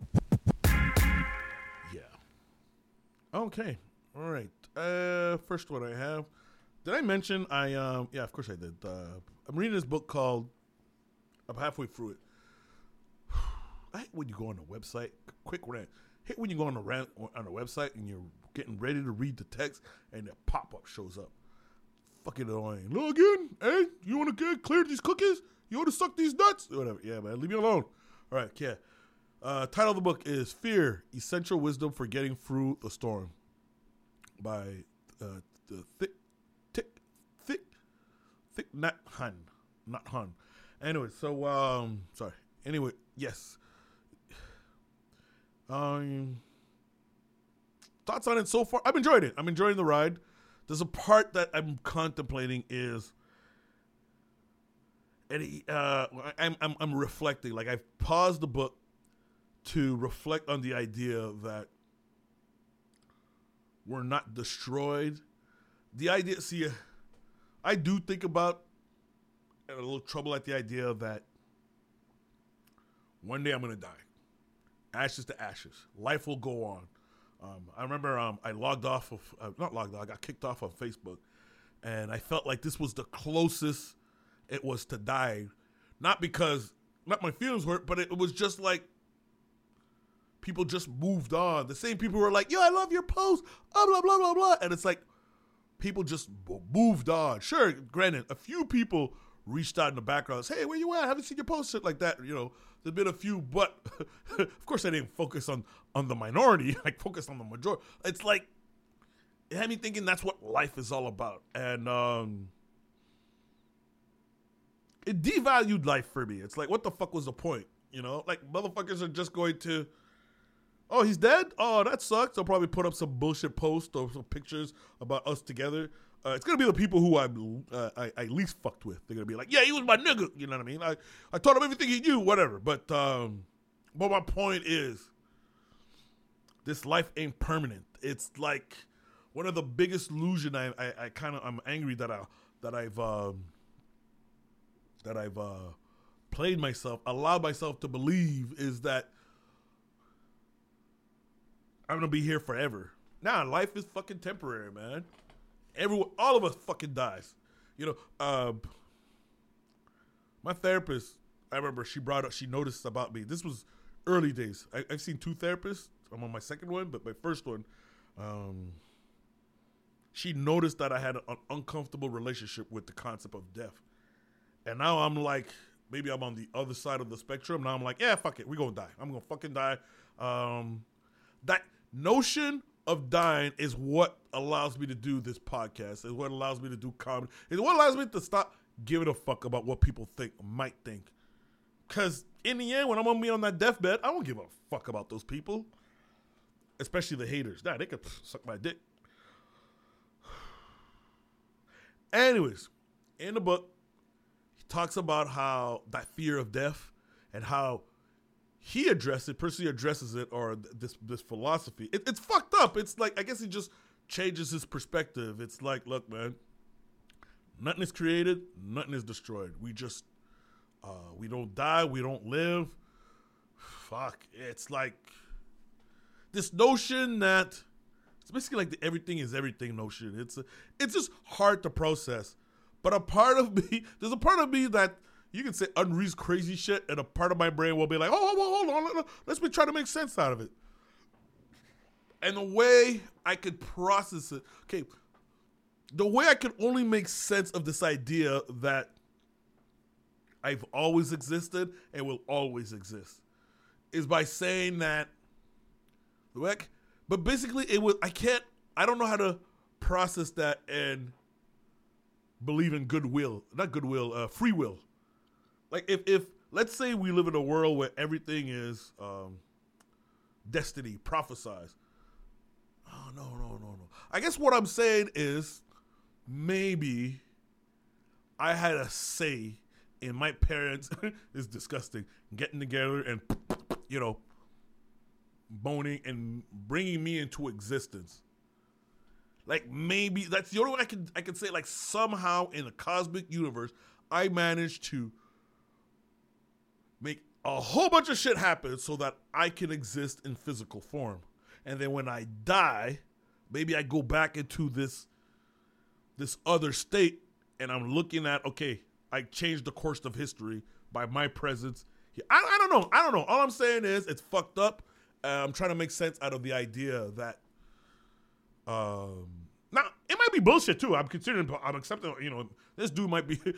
Yeah. Okay. All right. First one I have. Did I mention yeah, of course I did. I'm reading this book called. I'm halfway through it. I hate when you go on a website. Quick rant. Hate when you go on a website and you're getting ready to read the text and a pop-up shows up. Fucking annoying. Log in. Hey, you want to clear these cookies? You want to suck these nuts? Whatever. Yeah, man. Leave me alone. All right. Yeah. Title of the book is Fear: Essential Wisdom for Getting Through the Storm by the Thich Nhat Hanh. Anyway, so sorry. Anyway, yes. Thoughts on it so far? I've enjoyed it. I'm enjoying the ride. There's a part that I'm contemplating is, and I'm reflecting. Like I've paused the book to reflect on the idea that we're not destroyed. The idea, see, I do think about a little trouble at the idea that one day I'm gonna die. Ashes to ashes. Life will go on. I remember I logged off of, not logged off, I got kicked off of Facebook. And I felt like this was the closest it was to die. Not my feelings hurt, but it was just like people just moved on. The same people were like, yo, I love your post, blah, blah, blah, blah, blah. And it's like people just moved on. Sure, granted, a few people reached out in the background, hey, where you at? I haven't seen your post, shit like that. You know, there's been a few, but of course I didn't focus on the minority. I focused on the majority. It's like, it had me thinking that's what life is all about. And it devalued life for me. It's like, what the fuck was the point? You know, like motherfuckers are just going to, oh, he's dead? Oh, that sucks. They'll probably put up some bullshit post or some pictures about us together. It's going to be the people who I least fucked with. They're going to be like, yeah, he was my nigga. You know what I mean? I taught him everything he knew, whatever. But my point is, this life ain't permanent. It's like one of the biggest illusion I'm angry that I've played myself, allowed myself to believe is that I'm going to be here forever. Nah, life is fucking temporary, man. All of us fucking dies. You know, my therapist, I remember she noticed about me. This was early days. I've seen 2 therapists. I'm on my second one, but my first one, she noticed that I had an uncomfortable relationship with the concept of death. And now I'm like, maybe I'm on the other side of the spectrum. Now I'm like, yeah, fuck it. We're going to die. I'm going to fucking die. That notion of dying is what allows me to do this podcast, is what allows me to do comedy, is what allows me to stop giving a fuck about what people might think. Because in the end, when I'm going to be on that deathbed, I don't give a fuck about those people, especially the haters. Nah, they could suck my dick. Anyways, in the book, he talks about how that fear of death and how he personally addresses it, or this philosophy. It's fucked up. It's like, I guess he just changes his perspective. It's like, look, man, nothing is created, nothing is destroyed. We just, we don't die, we don't live. Fuck. It's like this notion that, it's basically like the everything is everything notion. It's just hard to process. But there's a part of me that, you can say unreasonable crazy shit, and a part of my brain will be like, oh, hold on, let's try to make sense out of it. And the way I could process it, okay, the way I could only make sense of this idea that I've always existed and will always exist is by saying that, but basically I don't know how to process that and believe in free will. Like if let's say we live in a world where everything is destiny, prophesized. Oh, no. I guess what I'm saying is maybe I had a say in my parents, it's disgusting, getting together and, you know, boning and bringing me into existence. Like, maybe that's the only way I can say, like, somehow in the cosmic universe, I managed to make a whole bunch of shit happen so that I can exist in physical form. And then when I die, maybe I go back into this other state, and I'm looking at, okay, I changed the course of history by my presence here. I don't know. All I'm saying is it's fucked up. I'm trying to make sense out of the idea that now it might be bullshit too. I'm accepting, this dude might be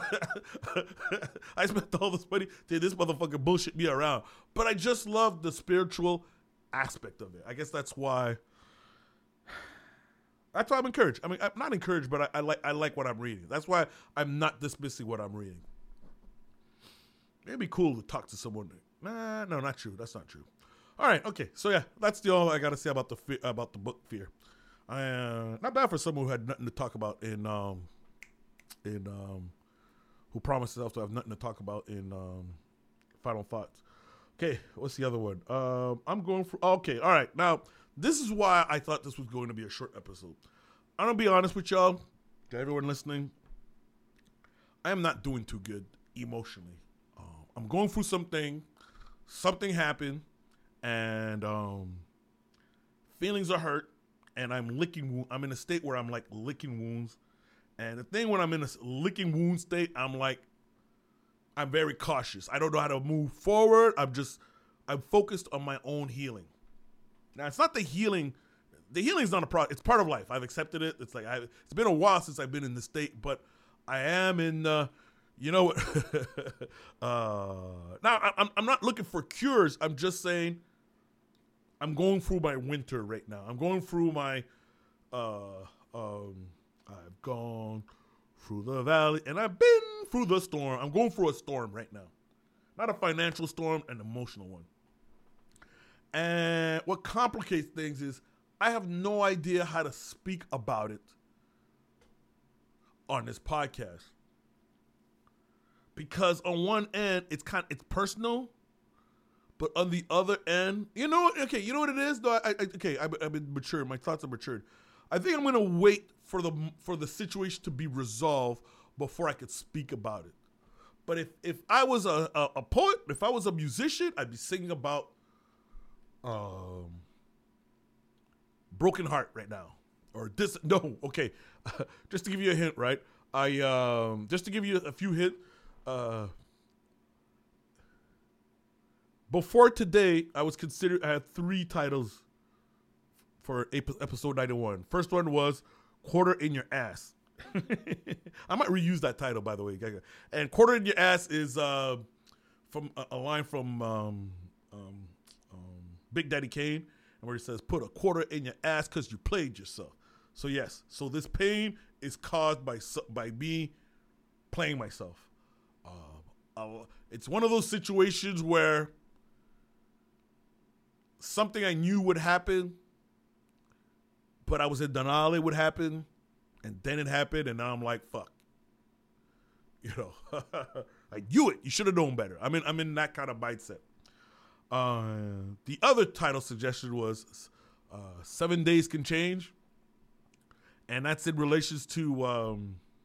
I spent all this money to this motherfucker bullshit me around. But I just love the spiritual aspect of it. I guess that's why I'm encouraged. I mean, I'm not encouraged, but I like what I'm reading. That's why I'm not dismissing what I'm reading. It'd be cool to talk to someone. No, not true. That's not true. All right, okay. So yeah, that's all I gotta say about the book Fear. Not bad for someone who had nothing to talk about in who promised himself to have nothing to talk about in Final Thoughts. Okay, what's the other one? I'm going for. Okay, all right. Now this is why I thought this was going to be a short episode. I'm gonna be honest with y'all, to everyone listening. I am not doing too good emotionally. I'm going through something. Something happened, and feelings are hurt, and I'm in a state where I'm like licking wounds. And the thing when I'm in a licking wound state, I'm very cautious. I don't know how to move forward. I'm focused on my own healing. Now it's not the healing. The healing is not a problem. It's part of life. I've accepted it. It's like it's been a while since I've been in this state, but I am in. You know what? Now, I'm not looking for cures. I'm just saying I'm going through my winter right now. I'm going through my, I've gone through the valley and I've been through the storm. I'm going through a storm right now. Not a financial storm, an emotional one. And what complicates things is I have no idea how to speak about it on this podcast. Because on one end, it's personal, but on the other end, you know what? Okay, you know what it is? No, I've been matured. My thoughts are matured. I think I'm gonna wait for the situation to be resolved before I could speak about it. But if I was a poet, if I was a musician, I'd be singing about broken heart right now, or this. No, okay. Just to give you a hint, right? Just to give you a few hints. Before today, I had 3 titles for episode 91. First one was Quarter in Your Ass. I might reuse that title, by the way. And Quarter in Your Ass is from a line from Big Daddy Kane, where he says, "Put a quarter in your ass because you played yourself." So yes, so this pain is caused by me playing myself. It's one of those situations where something I knew would happen, but I was in denial it would happen, and then it happened, and now I'm like, fuck. I knew it. You should have known better. I'm in that kind of mindset. The other title suggestion was 7 Days Can Change, and that's in relations to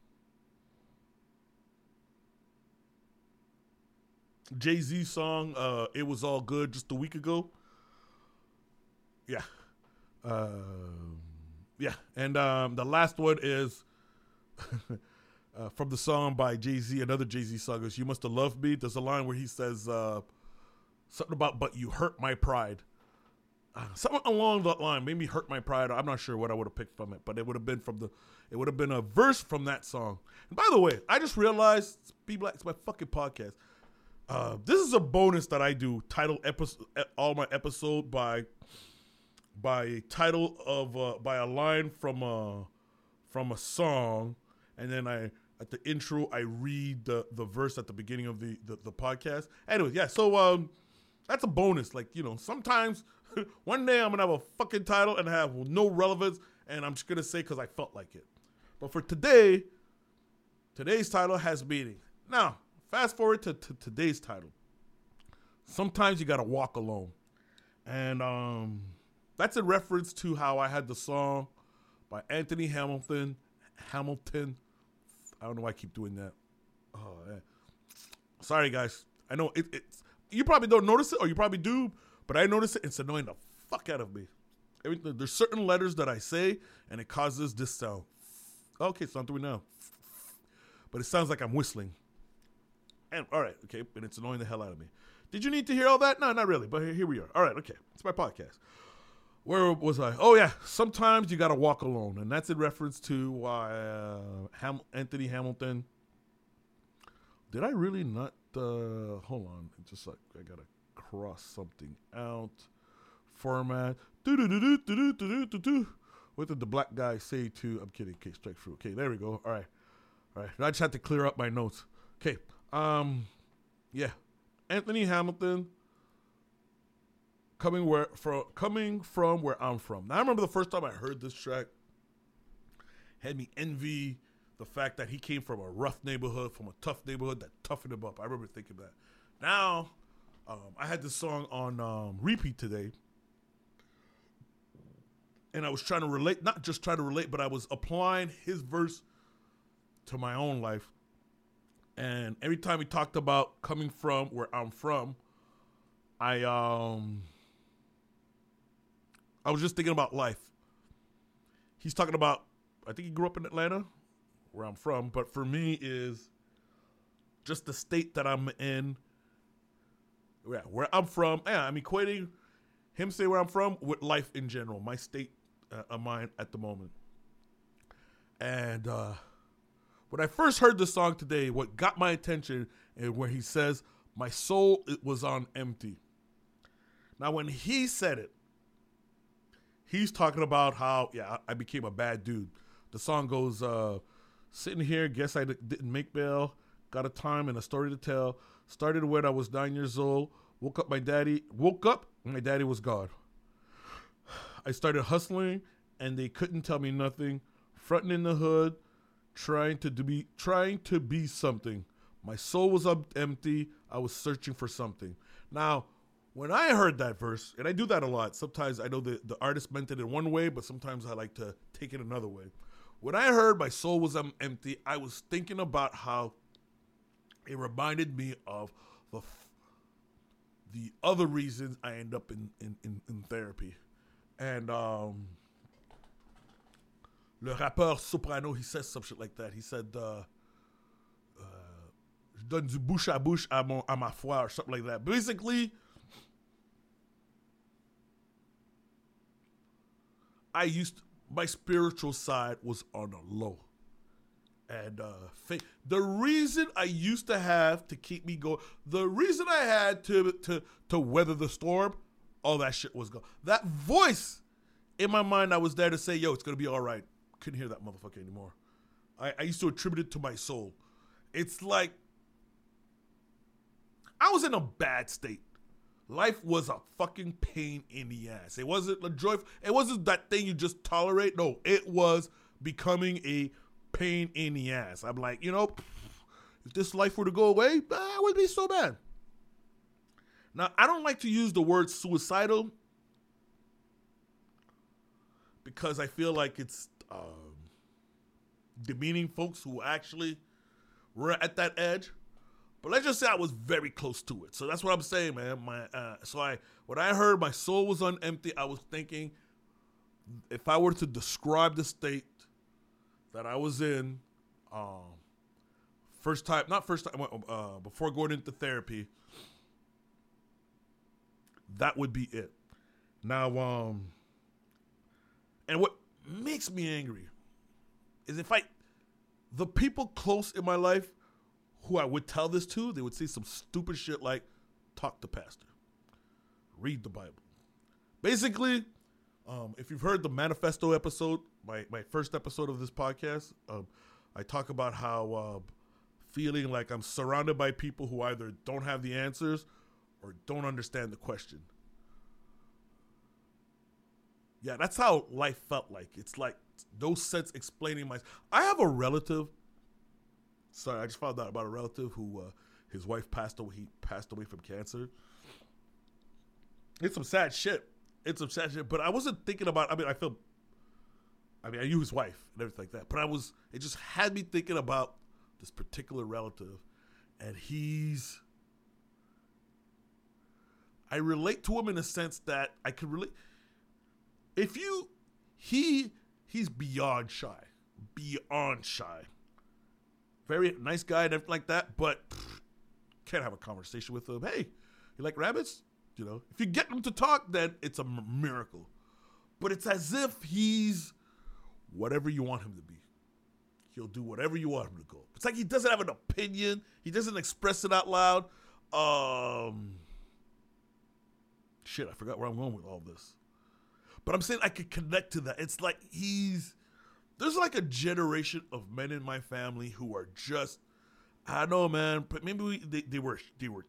Jay-Z's song, It Was All Good, just a week ago. Yeah. Yeah. And the last one is from the song by Jay-Z, another Jay-Z song is You Must Have Loved Me. There's a line where he says something about, but you hurt my pride. Something along that line, maybe hurt my pride. I'm not sure what I would have picked from it, but it would have been a verse from that song. And by the way, I just realized, Be Black, it's my fucking podcast. This is a bonus that I do. Title all my episode by title of by a line from a song, and then at the intro I read the verse at the beginning of the podcast. Anyway, yeah. So that's a bonus. Like, sometimes one day I'm gonna have a fucking title and have no relevance, and I'm just gonna say because I felt like it. But for today's title has meaning. Now, fast forward to today's title. Sometimes you gotta walk alone. And that's in reference to how I had the song by Anthony Hamilton. I don't know why I keep doing that. Oh, yeah. Sorry, guys. I know it's you probably don't notice it, or you probably do, but I notice it. It's annoying the fuck out of me. There's certain letters that I say, and it causes this sound. Okay, so I'm doing now. But it sounds like I'm whistling. And all right, okay, and it's annoying the hell out of me. Did you need to hear all that? No, not really, but here we are. All right, okay, it's my podcast. Where was I? Oh, yeah, sometimes you got to walk alone, and that's in reference to why Anthony Hamilton. Did I really not? Hold on, it's just like I got to cross something out. Format. What did the black guy say to? I'm kidding. Okay, strike through. Okay, there we go. All right. I just had to clear up my notes. Okay. Yeah. Anthony Hamilton. Coming from where I'm from. Now I remember the first time I heard this track. Had me envy the fact that he came from a rough neighborhood, from a tough neighborhood that toughened him up. I remember thinking that. Now, I had this song on repeat today. And I was trying to relate, not just trying to relate, but I was applying his verse to my own life. And every time he talked about coming from where I'm from, I was just thinking about life. He's talking about, I think he grew up in Atlanta, where I'm from, but for me is just the state that I'm in, where I'm from. Yeah, I'm equating him saying where I'm from with life in general, my state of mind at the moment. And when I first heard the song today, what got my attention is where he says, my soul it was on empty. Now, when he said it, he's talking about how, I became a bad dude. The song goes, sitting here, guess I didn't make bail, got a time and a story to tell, started when I was 9 years old, woke up, my daddy was gone. I started hustling, and they couldn't tell me nothing, fronting in the hood, trying to be something. My soul was empty, I was searching for something. Now, when I heard that verse, and I do that a lot, sometimes I know the artist meant it in one way, but sometimes I like to take it another way. When I heard my soul was empty, I was thinking about how it reminded me of the other reasons I end up in therapy. And le rappeur Soprano, he says some shit like that. He said, je donne du bouche à bouche à ma foi, or something like that. Basically, my spiritual side was on a low. And the reason I used to have to keep me going, the reason I had to weather the storm, all that shit was gone. That voice in my mind, I was there to say, yo, it's going to be all right. Couldn't hear that motherfucker anymore. I used to attribute it to my soul. It's like I was in a bad state. Life was a fucking pain in the ass. It wasn't a joy. It wasn't that thing you just tolerate. No, it was becoming a pain in the ass. I'm like, if this life were to go away, it wouldn't be so bad. Now, I don't like to use the word suicidal because I feel like it's demeaning folks who actually were at that edge. But let's just say I was very close to it. So that's what I'm saying, man. When I heard my soul was on empty, I was thinking, if I were to describe the state that I was in, before going into therapy, that would be it. Now, and what makes me angry is the people close in my life who I would tell this to, they would say some stupid shit like, talk to pastor, read the Bible. Basically, if you've heard the manifesto episode, my first episode of this podcast, I talk about how feeling like I'm surrounded by people who either don't have the answers or don't understand the question. Yeah, that's how life felt like. It's like no sense explaining I have a relative. Sorry, I just found out about a relative who his wife passed away. He passed away from cancer. It's some sad shit. But I wasn't thinking about, I knew his wife and everything like that, but it just had me thinking about this particular relative, and I relate to him in a sense that I could relate. He's beyond shy. Very nice guy and everything like that, but can't have a conversation with him. Hey, you like rabbits? You know, if you get him to talk, then it's a miracle. But it's as if he's whatever you want him to be. He'll do whatever you want him to go. It's like he doesn't have an opinion. He doesn't express it out loud. Shit, I forgot where I'm going with all this. But I'm saying I could connect to that. It's like there's like a generation of men in my family who are just, I don't know, man. But maybe they were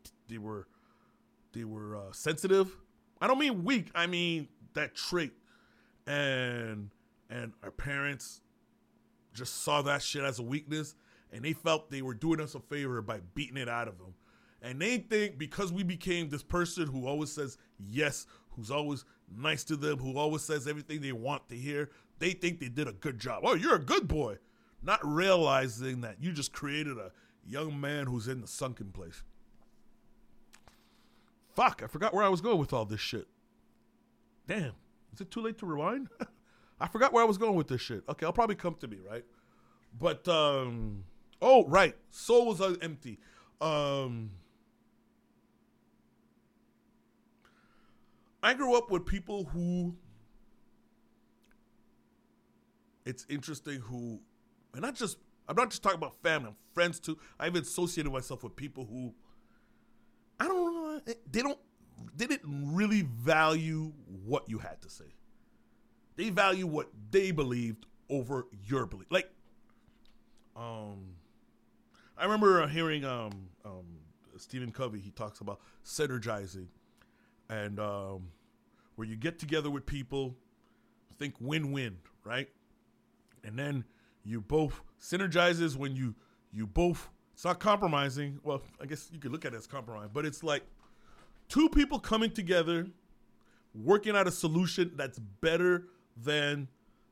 sensitive. I don't mean weak. I mean that trait. And our parents just saw that shit as a weakness, and they felt they were doing us a favor by beating it out of them. And they think because we became this person who always says yes, who's always nice to them, who always says everything they want to hear, they think they did a good job. Oh, you're a good boy. Not realizing that you just created a young man who's in the sunken place. Fuck, I forgot where I was going with all this shit. Damn, is it too late to rewind? I forgot where I was going with this shit. Okay, I'll probably come to me, right? But, oh, right. Soul was empty. I grew up with people who, it's interesting who, and I'm not just talking about family, I'm friends too. I even associated myself with people who, I don't know, they didn't really value what you had to say. They value what they believed over your belief. Like, I remember hearing Stephen Covey, he talks about synergizing. And where you get together with people, think win-win, right? And then you both, synergizes when you both, it's not compromising. Well, I guess you could look at it as compromise, but it's like two people coming together, working out a solution that's better than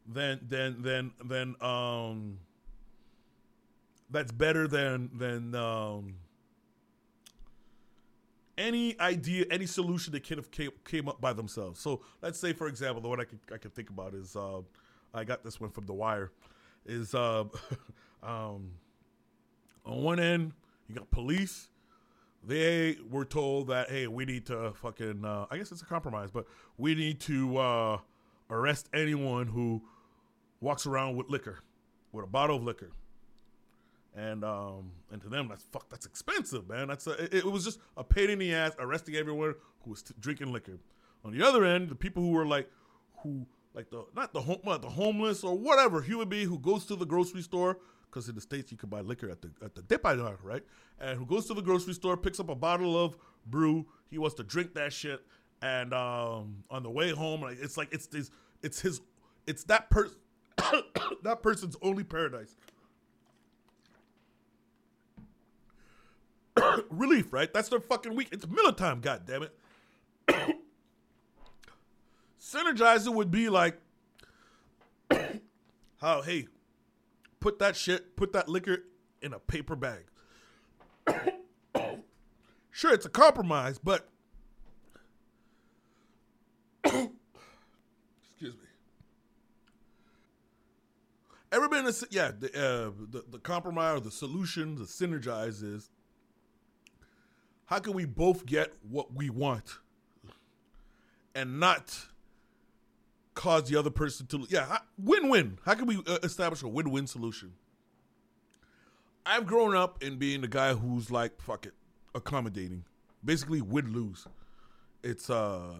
any idea, any solution that could have came up by themselves. So let's say, for example, the one I could think about is, I got this one from The Wire, is on one end, you got police. They were told that, hey, we need to fucking, I guess it's a compromise, but we need to arrest anyone who walks around with liquor, with a bottle of liquor. And to them, that's expensive, man. It was just a pain in the ass arresting everyone who was drinking liquor. On the other end, the people who were not the homeless or whatever human being who goes to the grocery store, because in the States you could buy liquor at the dip-I-Dog, right? And who goes to the grocery store, picks up a bottle of brew, he wants to drink that shit, and on the way home, it's that person, that person's only paradise. Relief, right? That's their fucking week. It's Miller time, goddammit. Synergizing would be like, how, hey, put that liquor in a paper bag. Sure, it's a compromise, but excuse me. Ever been the compromise or the solution, the synergize is, how can we both get what we want and not cause the other person to, win-win. How can we establish a win-win solution? I've grown up in being the guy who's like, fuck it, accommodating. Basically win-lose. It's, side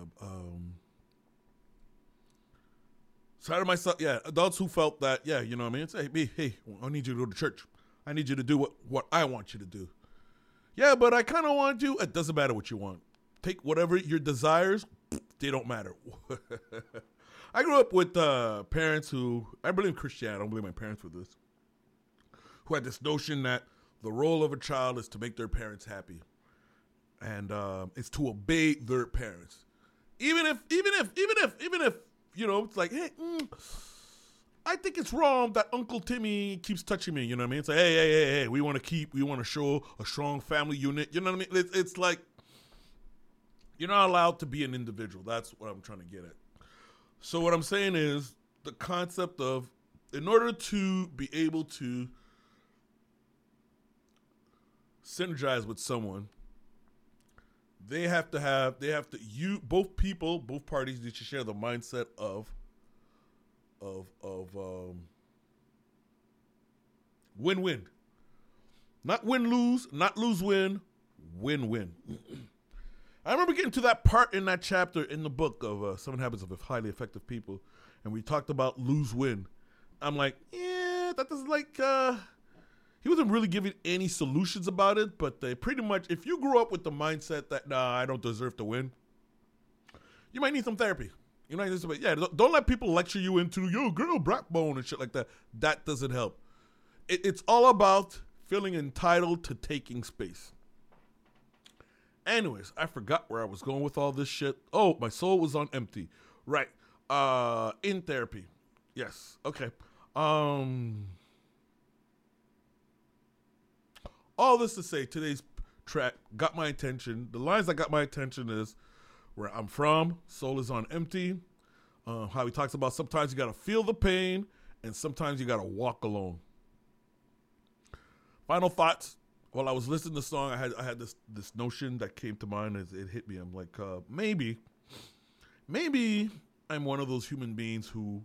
of myself, adults who felt that, you know what I mean? It's, hey, I need you to go to church. I need you to do what I want you to do. Yeah, but I kind of want to. It doesn't matter what you want. Take whatever your desires, they don't matter. I grew up with parents who, I believe in Christianity, I don't believe my parents were this, who had this notion that the role of a child is to make their parents happy. And it's to obey their parents. Even if, it's like, hey, I think it's wrong that Uncle Timmy keeps touching me. You know what I mean? It's like, hey, we want to show a strong family unit. You know what I mean? It's like, you're not allowed to be an individual. That's what I'm trying to get at. So what I'm saying is the concept of, in order to be able to synergize with someone, both parties need to share the mindset of win-win. Not win-lose, not lose-win, win-win. I remember getting to that part in that chapter in the book of 7 Habits of Highly Effective People, and we talked about lose-win. I'm like, yeah, that doesn't he wasn't really giving any solutions about it, but they pretty much, if you grew up with the mindset that, I don't deserve to win, you might need some therapy. You might need some, don't let people lecture you into, yo, girl, backbone and shit like that. That doesn't help. It's all about feeling entitled to taking space. Anyways, I forgot where I was going with all this shit. Oh, my soul was on empty. Right. In therapy. Yes. Okay. All this to say, today's track got my attention. The lines that got my attention is where I'm from, soul is on empty. How he talks about sometimes you got to feel the pain and sometimes you got to walk alone. Final thoughts. While I was listening to the song, I had this notion that came to mind as it hit me. I'm like, maybe I'm one of those human beings who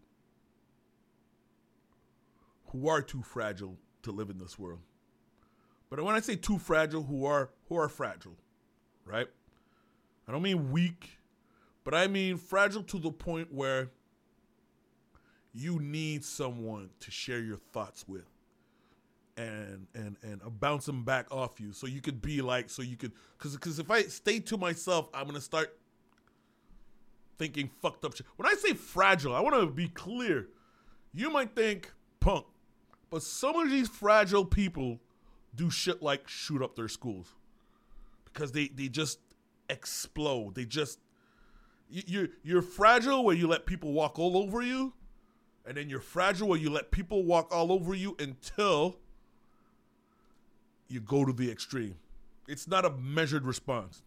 are too fragile to live in this world. But when I say too fragile, who are fragile, right? I don't mean weak, but I mean fragile to the point where you need someone to share your thoughts with. And bounce them back off you, so you could be like, because if I stay to myself, I'm gonna start thinking fucked up shit. When I say fragile, I want to be clear. You might think punk, but some of these fragile people do shit like shoot up their schools because they just explode. They just you're fragile where you let people walk all over you, and then you're fragile where you let people walk all over you until you go to the extreme. It's not a measured response.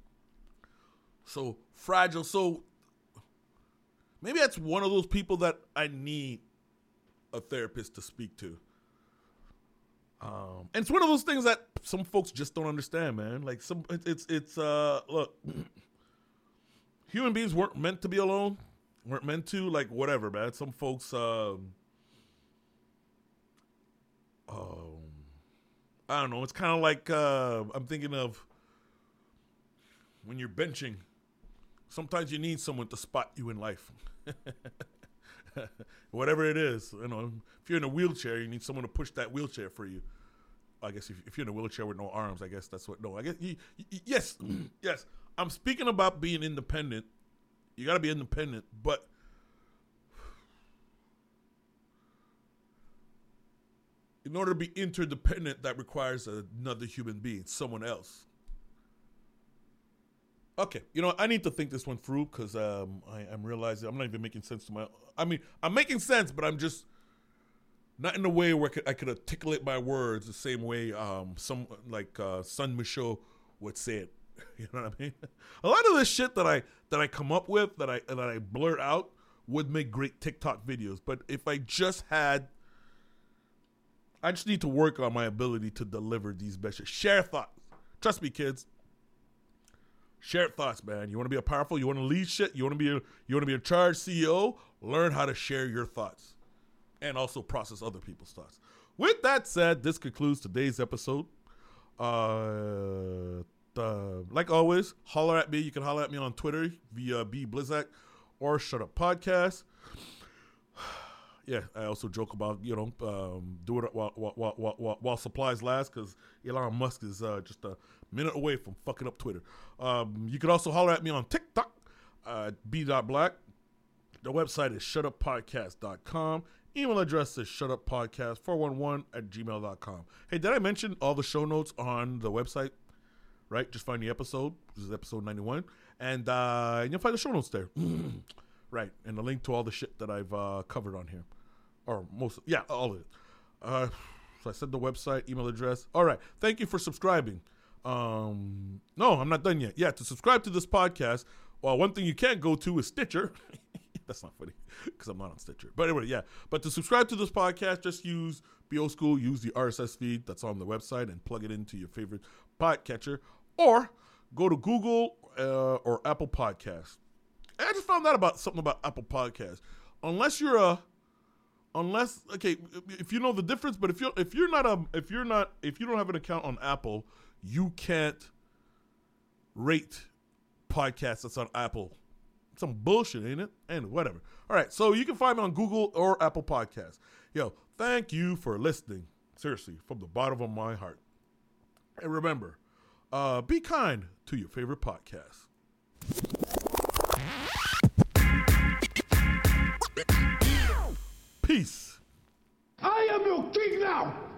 So fragile. So maybe that's one of those people that I need a therapist to speak to. And it's one of those things that some folks just don't understand, man. Like look, human beings weren't meant to be alone. Weren't meant to, like, whatever, man. Some folks, I don't know. It's kind of like, I'm thinking of when you're benching. Sometimes you need someone to spot you in life. Whatever it is. You know, if you're in a wheelchair, you need someone to push that wheelchair for you. I guess if you're in a wheelchair with no arms, I guess that's what, no, I guess, yes, yes. I'm speaking about being independent. You got to be independent, but in order to be interdependent, that requires another human being, someone else. Okay, you know, I need to think this one through because I'm realizing I'm not even making sense to I'm making sense, but I'm just not in a way where I could articulate my words the same way Son Michaud would say it. You know what I mean? A lot of this shit that I come up with, that I blurt out, would make great TikTok videos. But if I just need to work on my ability to deliver these messages. Share thoughts. Trust me, kids. Share thoughts, man. You want to be a powerful, you want to lead shit, you want to be a charge CEO, learn how to share your thoughts and also process other people's thoughts. With that said, this concludes today's episode. Like always, holler at me. You can holler at me on Twitter via bblizzak or Shut Up Podcast. Yeah, I also joke about, doing it while supplies last, because Elon Musk is just a minute away from fucking up Twitter. You can also holler at me on TikTok, b.black. The website is shutuppodcast.com. Email address is shutuppodcast411@gmail.com. Hey, did I mention all the show notes on the website? Right? Just find the episode. This is episode 91. And you'll find the show notes there. Right. And the link to all the shit that I've covered on here. Or most, yeah, all of it. So I said the website, email address. All right. Thank you for subscribing. No, I'm not done yet. Yeah, to subscribe to this podcast, well, one thing you can't go to is Stitcher. That's not funny because I'm not on Stitcher. But anyway, yeah. But to subscribe to this podcast, just be old school, use the RSS feed that's on the website and plug it into your favorite podcatcher. Or go to Google or Apple Podcasts. I just found out something about Apple Podcasts. Unless if you know the difference, but if you don't have an account on Apple, you can't rate podcasts that's on Apple. Some bullshit, ain't it? And whatever. All right, so you can find me on Google or Apple Podcasts. Yo, thank you for listening. Seriously, from the bottom of my heart. And remember, be kind to your favorite podcast. Peace.
I am your king now.